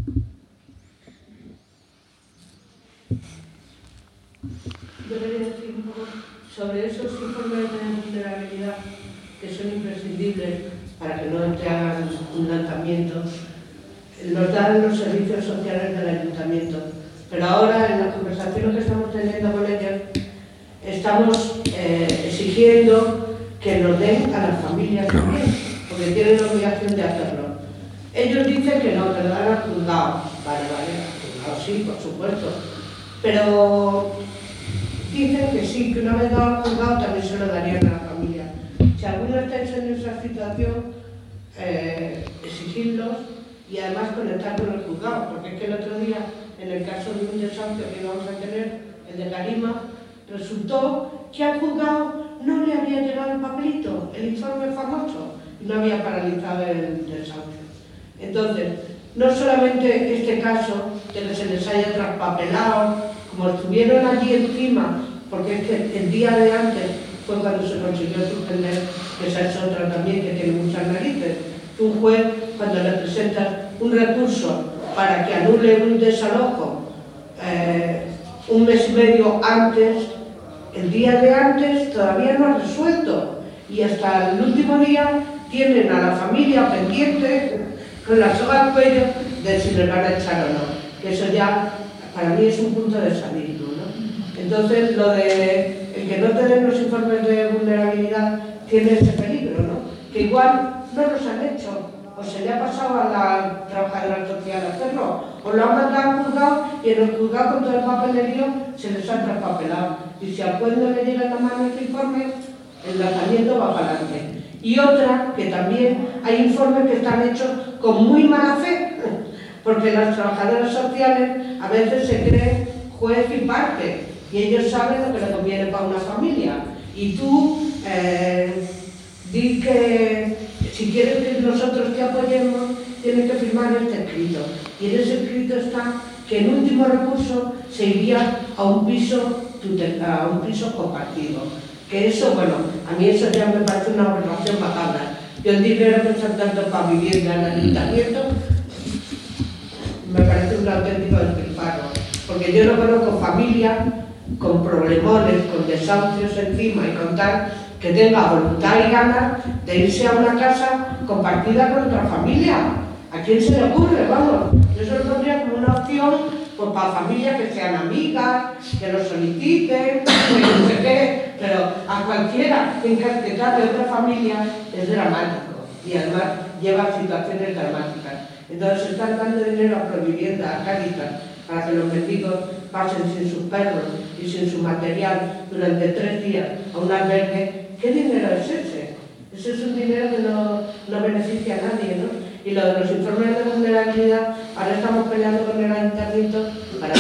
Yo quería decir un poco sobre esos informes de vulnerabilidad que son imprescindibles para que no te hagan un lanzamiento. Los dan los servicios sociales del ayuntamiento, pero ahora en las conversaciones que estamos teniendo con ellos estamos exigiendo que los den a las familias también, porque tienen la obligación de hacerlo. Ellos dicen que no, que lo dan al juzgado. Vale, al juzgado sí, por supuesto, pero dicen que sí, que una vez dado al juzgado también se lo darían a la familia. Si alguno estáis en esa situación, exigidlos y además conectar con el juzgado, porque es que el otro día, en el caso de un desahucio que íbamos a tener, el de Garima, resultó que al juzgado no le había llegado el papelito, el informe famoso, y no había paralizado el desahucio. Entonces, no solamente este caso, que se les haya traspapelado, como estuvieron allí encima, porque es que el día de antes fue cuando se consiguió suspender, que esa es otra también que tiene muchas narices. Un juez, cuando le presentas un recurso para que anule un desalojo un mes y medio antes, el día de antes todavía no ha resuelto, y hasta el último día tienen a la familia pendiente con la soga al cuello de si les van a echar o no, que eso ya para mí es un punto de salir, ¿no? Entonces, lo de el que no te den los informes de vulnerabilidad tiene ese peligro, ¿no? Que igual no los han hecho, o se le ha pasado a la trabajadora social hacerlo, o lo han mandado al juzgado y en el juzgado con todo el papelerío se les ha traspapelado. Y si al juez no le llega en la mano ese informe, el lanzamiento va para adelante. Y otra, que también hay informes que están hechos con muy mala fe, porque las trabajadoras sociales a veces se creen juez y parte, y ellos saben lo que les conviene para una familia. Y tú, di que si quieres que nosotros te apoyemos, tienes que firmar este escrito. Y en ese escrito está que en último recurso se iría a un piso compartido. Que eso, bueno, a mí eso ya me parece una aberración macabra. Yo el dinero que están dando para vivienda en el ayuntamiento me parece un auténtico despilfarro. Porque yo no conozco familia con problemones, con desahucios encima y con tal, que tenga voluntad y ganas de irse a una casa compartida con otra familia. ¿A quién se le ocurre? Vamos, yo se lo pondría como una opción pues, para familias que sean amigas, que lo soliciten, que no sé qué, pero a cualquiera encasquetar de otra familia es dramático y además lleva a situaciones dramáticas. Entonces se están dando dinero a Provivienda, a Cáritas, para que los mendigos pasen sin sus perros y sin su material durante 3 días a un albergue. ¿Qué dinero es ese? Ese es un dinero que no beneficia a nadie, ¿no? Y lo de los informes de vulnerabilidad, ahora estamos peleando con el ayuntamiento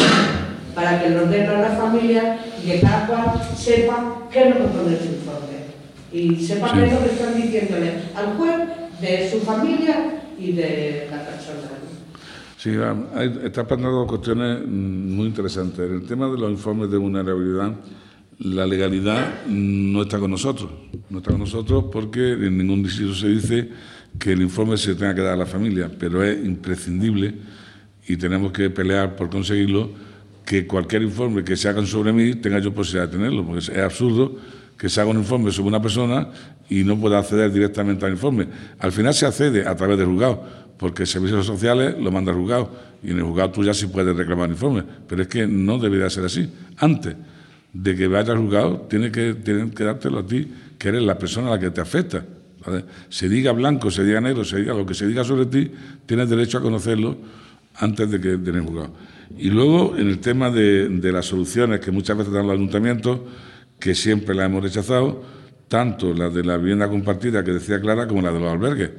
para que los den a la familia y que cada cual sepa qué es lo que pone en su informe. Y sepa qué es lo que están diciéndole al juez de su familia y de la persona. Sí, está planteando cuestiones muy interesantes. En el tema de los informes de vulnerabilidad, la legalidad no está con nosotros. No está con nosotros porque en ningún distrito se dice que el informe se tenga que dar a la familia, pero es imprescindible y tenemos que pelear por conseguirlo, que cualquier informe que se haga sobre mí tenga yo posibilidad de tenerlo, porque es absurdo que se haga un informe sobre una persona y no pueda acceder directamente al informe. Al final se accede a través del juzgado, porque Servicios Sociales lo manda al juzgado y en el juzgado tú ya sí puedes reclamar informes, pero es que no debería ser así. Antes de que vaya al juzgado tienen que dártelo a ti, que eres la persona a la que te afecta. ¿Vale? Se diga blanco, se diga negro, se diga lo que se diga sobre ti, tienes derecho a conocerlo antes de que en el juzgado. Y luego, en el tema de las soluciones que muchas veces dan los ayuntamientos, que siempre las hemos rechazado, tanto la de la vivienda compartida que decía Clara, como la de los albergues.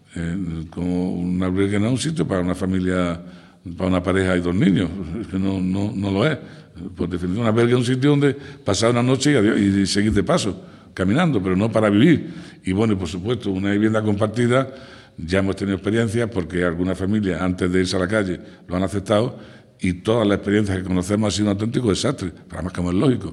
Como un albergue no es un sitio para una familia, para una pareja y 2 niños, es que no lo es. Por definición, un albergue es un sitio donde pasar una noche y seguir de paso, caminando, pero no para vivir. Y bueno, y por supuesto, una vivienda compartida, ya hemos tenido experiencias porque algunas familias antes de irse a la calle lo han aceptado y todas las experiencias que conocemos han sido un auténtico desastre, además como es lógico.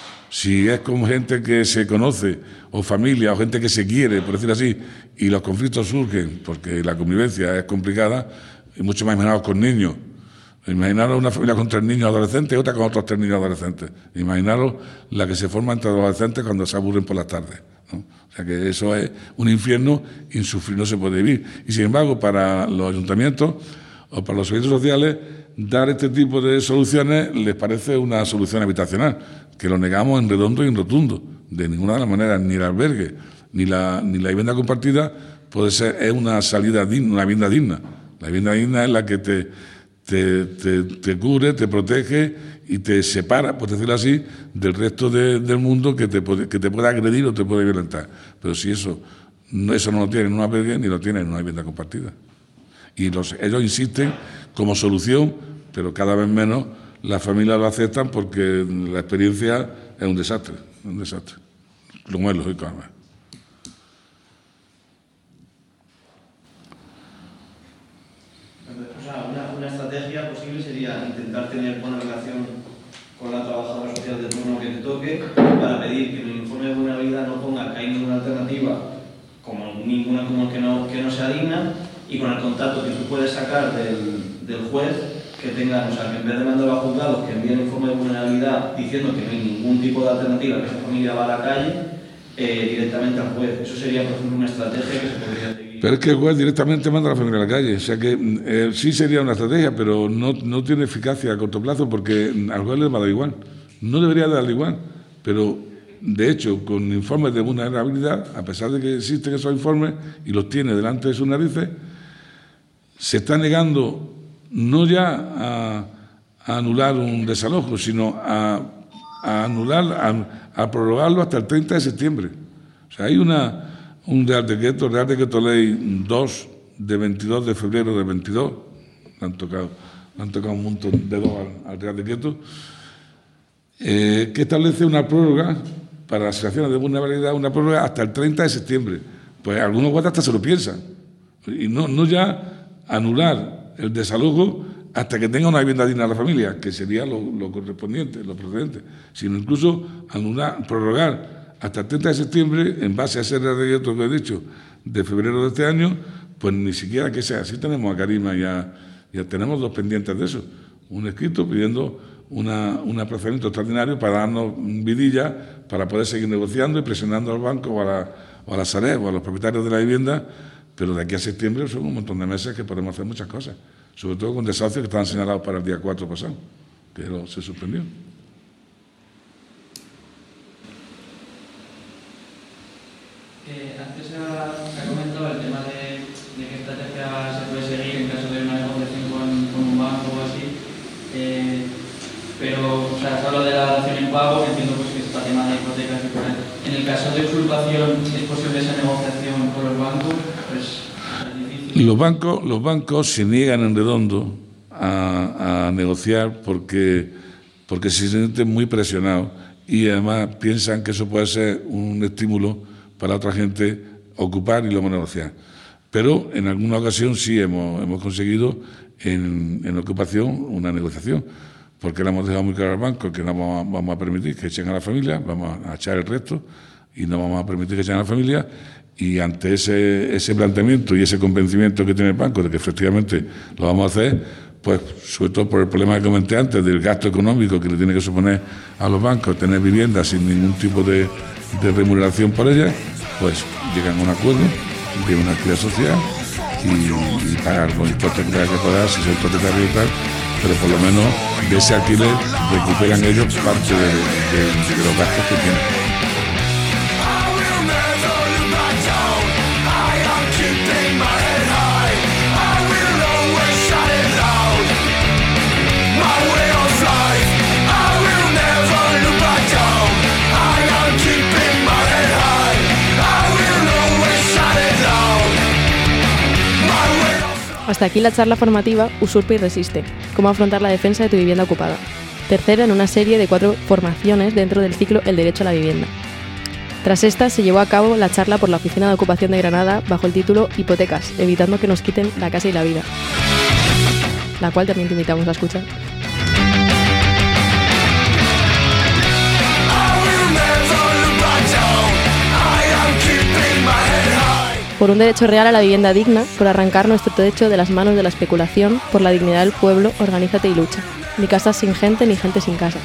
Si es con gente que se conoce, o familia, o gente que se quiere, por decir así, y los conflictos surgen porque la convivencia es complicada, y mucho más imaginaros con niños. Imaginaros una familia con 3 niños adolescentes y otra con otros 3 niños adolescentes. Imaginaros la que se forma entre adolescentes cuando se aburren por las tardes, ¿no? O sea que eso es un infierno insufrible, no se puede vivir. Y sin embargo, para los ayuntamientos o para los servicios sociales, dar este tipo de soluciones les parece una solución habitacional, que lo negamos en redondo y en rotundo. De ninguna de las maneras, ni el albergue, ni la vivienda compartida puede ser, es una salida digna, una vivienda digna. La vivienda digna es la que te cubre, te protege y te separa, por decirlo así, del resto del mundo que te puede agredir o te puede violentar. Pero si eso no lo tiene en un albergue, ni lo tiene en una vivienda compartida. Y ellos insisten como solución, pero cada vez menos las familias lo aceptan porque la experiencia es un desastre, como es lógico, además. O sea, una estrategia posible sería intentar tener buena relación con la trabajadora social del turno que te toque para pedir que en el informe de vulnerabilidad no ponga que hay ninguna alternativa, como ninguna como que no sea digna, y con el contacto que tú puedes sacar del juez, que tengan, o sea, que en vez de mandar a juzgados que envíen informe de vulnerabilidad diciendo que no hay ningún tipo de alternativa, que esa familia va a la calle, directamente al juez. Eso sería, por ejemplo, una estrategia que se podría seguir. Pero es que el juez directamente manda a la familia a la calle, o sea que sí sería una estrategia, pero no tiene eficacia a corto plazo porque al juez le va a dar igual. No debería darle igual, pero de hecho, con informes de vulnerabilidad, a pesar de que existen esos informes y los tiene delante de sus narices, se está negando no ya a anular un desalojo, sino a prorrogarlo hasta el 30 de septiembre. O sea, hay un Real Decreto Ley 2 de 22 de febrero de 22, le han tocado un montón de dedos al Real Decreto, que establece una prórroga para las situaciones de vulnerabilidad, una prórroga hasta el 30 de septiembre. Pues algunos jueces hasta se lo piensan. Y no ya anular el desalojo hasta que tenga una vivienda digna a la familia, que sería lo correspondiente, lo procedente, sino incluso prorrogar hasta el 30 de septiembre, en base a ese Real Decreto que he dicho, de febrero de este año, pues ni siquiera que sea así. Tenemos a Karima y ya tenemos 2 pendientes de eso. Un escrito pidiendo un aplazamiento extraordinario para darnos vidilla para poder seguir negociando y presionando al banco o a la Sareb o a los propietarios de la vivienda, pero de aquí a septiembre son un montón de meses que podemos hacer muchas cosas, sobre todo con desahucios que estaban señalados para el día 4 pasado, que se suspendió. Antes ha comentado el tema de qué estrategia se puede seguir en caso de una negociación con un banco o así, pero o sea, hablo de la dación en pago, entiendo pues, que es para tema de hipotecas y por ahí. En el caso de usurpación, ¿es posible esa negociación con los bancos? Pues es difícil. Los bancos se niegan en redondo a negociar porque se sienten muy presionados y además piensan que eso puede ser un estímulo para otra gente ocupar y luego negociar. Pero en alguna ocasión sí hemos conseguido en la ocupación una negociación, porque le hemos dejado muy claro al banco que no vamos a permitir que echen a la familia, vamos a echar el resto y no vamos a permitir que echen a la familia. Y ante ese planteamiento y ese convencimiento que tiene el banco de que efectivamente lo vamos a hacer, pues sobre todo por el problema que comenté antes del gasto económico que le tiene que suponer a los bancos tener viviendas sin ningún tipo de remuneración por ellas, pues llegan a un acuerdo de una actividad social y pagar los impuestos que tengan que pagar si son propietarios y tal, pero por lo menos de ese alquiler recuperan ellos parte de los gastos que tienen. Hasta aquí la charla formativa Usurpa y resiste, cómo afrontar la defensa de tu vivienda ocupada. Tercera en una serie de 4 formaciones dentro del ciclo El derecho a la vivienda. Tras esta se llevó a cabo la charla por la Oficina de Ocupación de Granada bajo el título Hipotecas, evitando que nos quiten la casa y la vida, la cual también te invitamos a escuchar. Por un derecho real a la vivienda digna, por arrancar nuestro techo de las manos de la especulación, por la dignidad del pueblo, organízate y lucha. Ni casas sin gente, ni gente sin casa.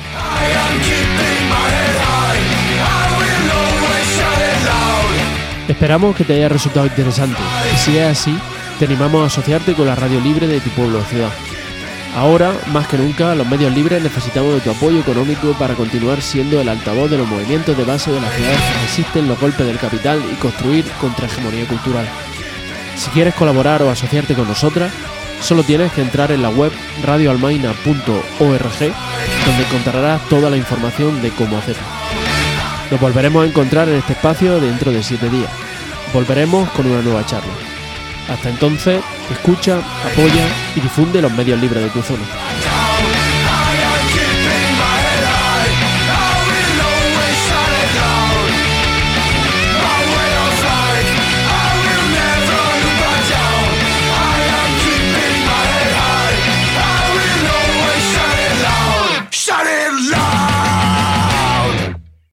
Esperamos que te haya resultado interesante y si es así, te animamos a asociarte con la radio libre de tu pueblo o ciudad. Ahora, más que nunca, los medios libres necesitamos de tu apoyo económico para continuar siendo el altavoz de los movimientos de base de las ciudades que resisten los golpes del capital y construir contrahegemonía cultural. Si quieres colaborar o asociarte con nosotras, solo tienes que entrar en la web radioalmaina.org, donde encontrarás toda la información de cómo hacerlo. Nos volveremos a encontrar en este espacio dentro de 7 días. Volveremos con una nueva charla. Hasta entonces, escucha, apoya y difunde los medios libres de tu zona.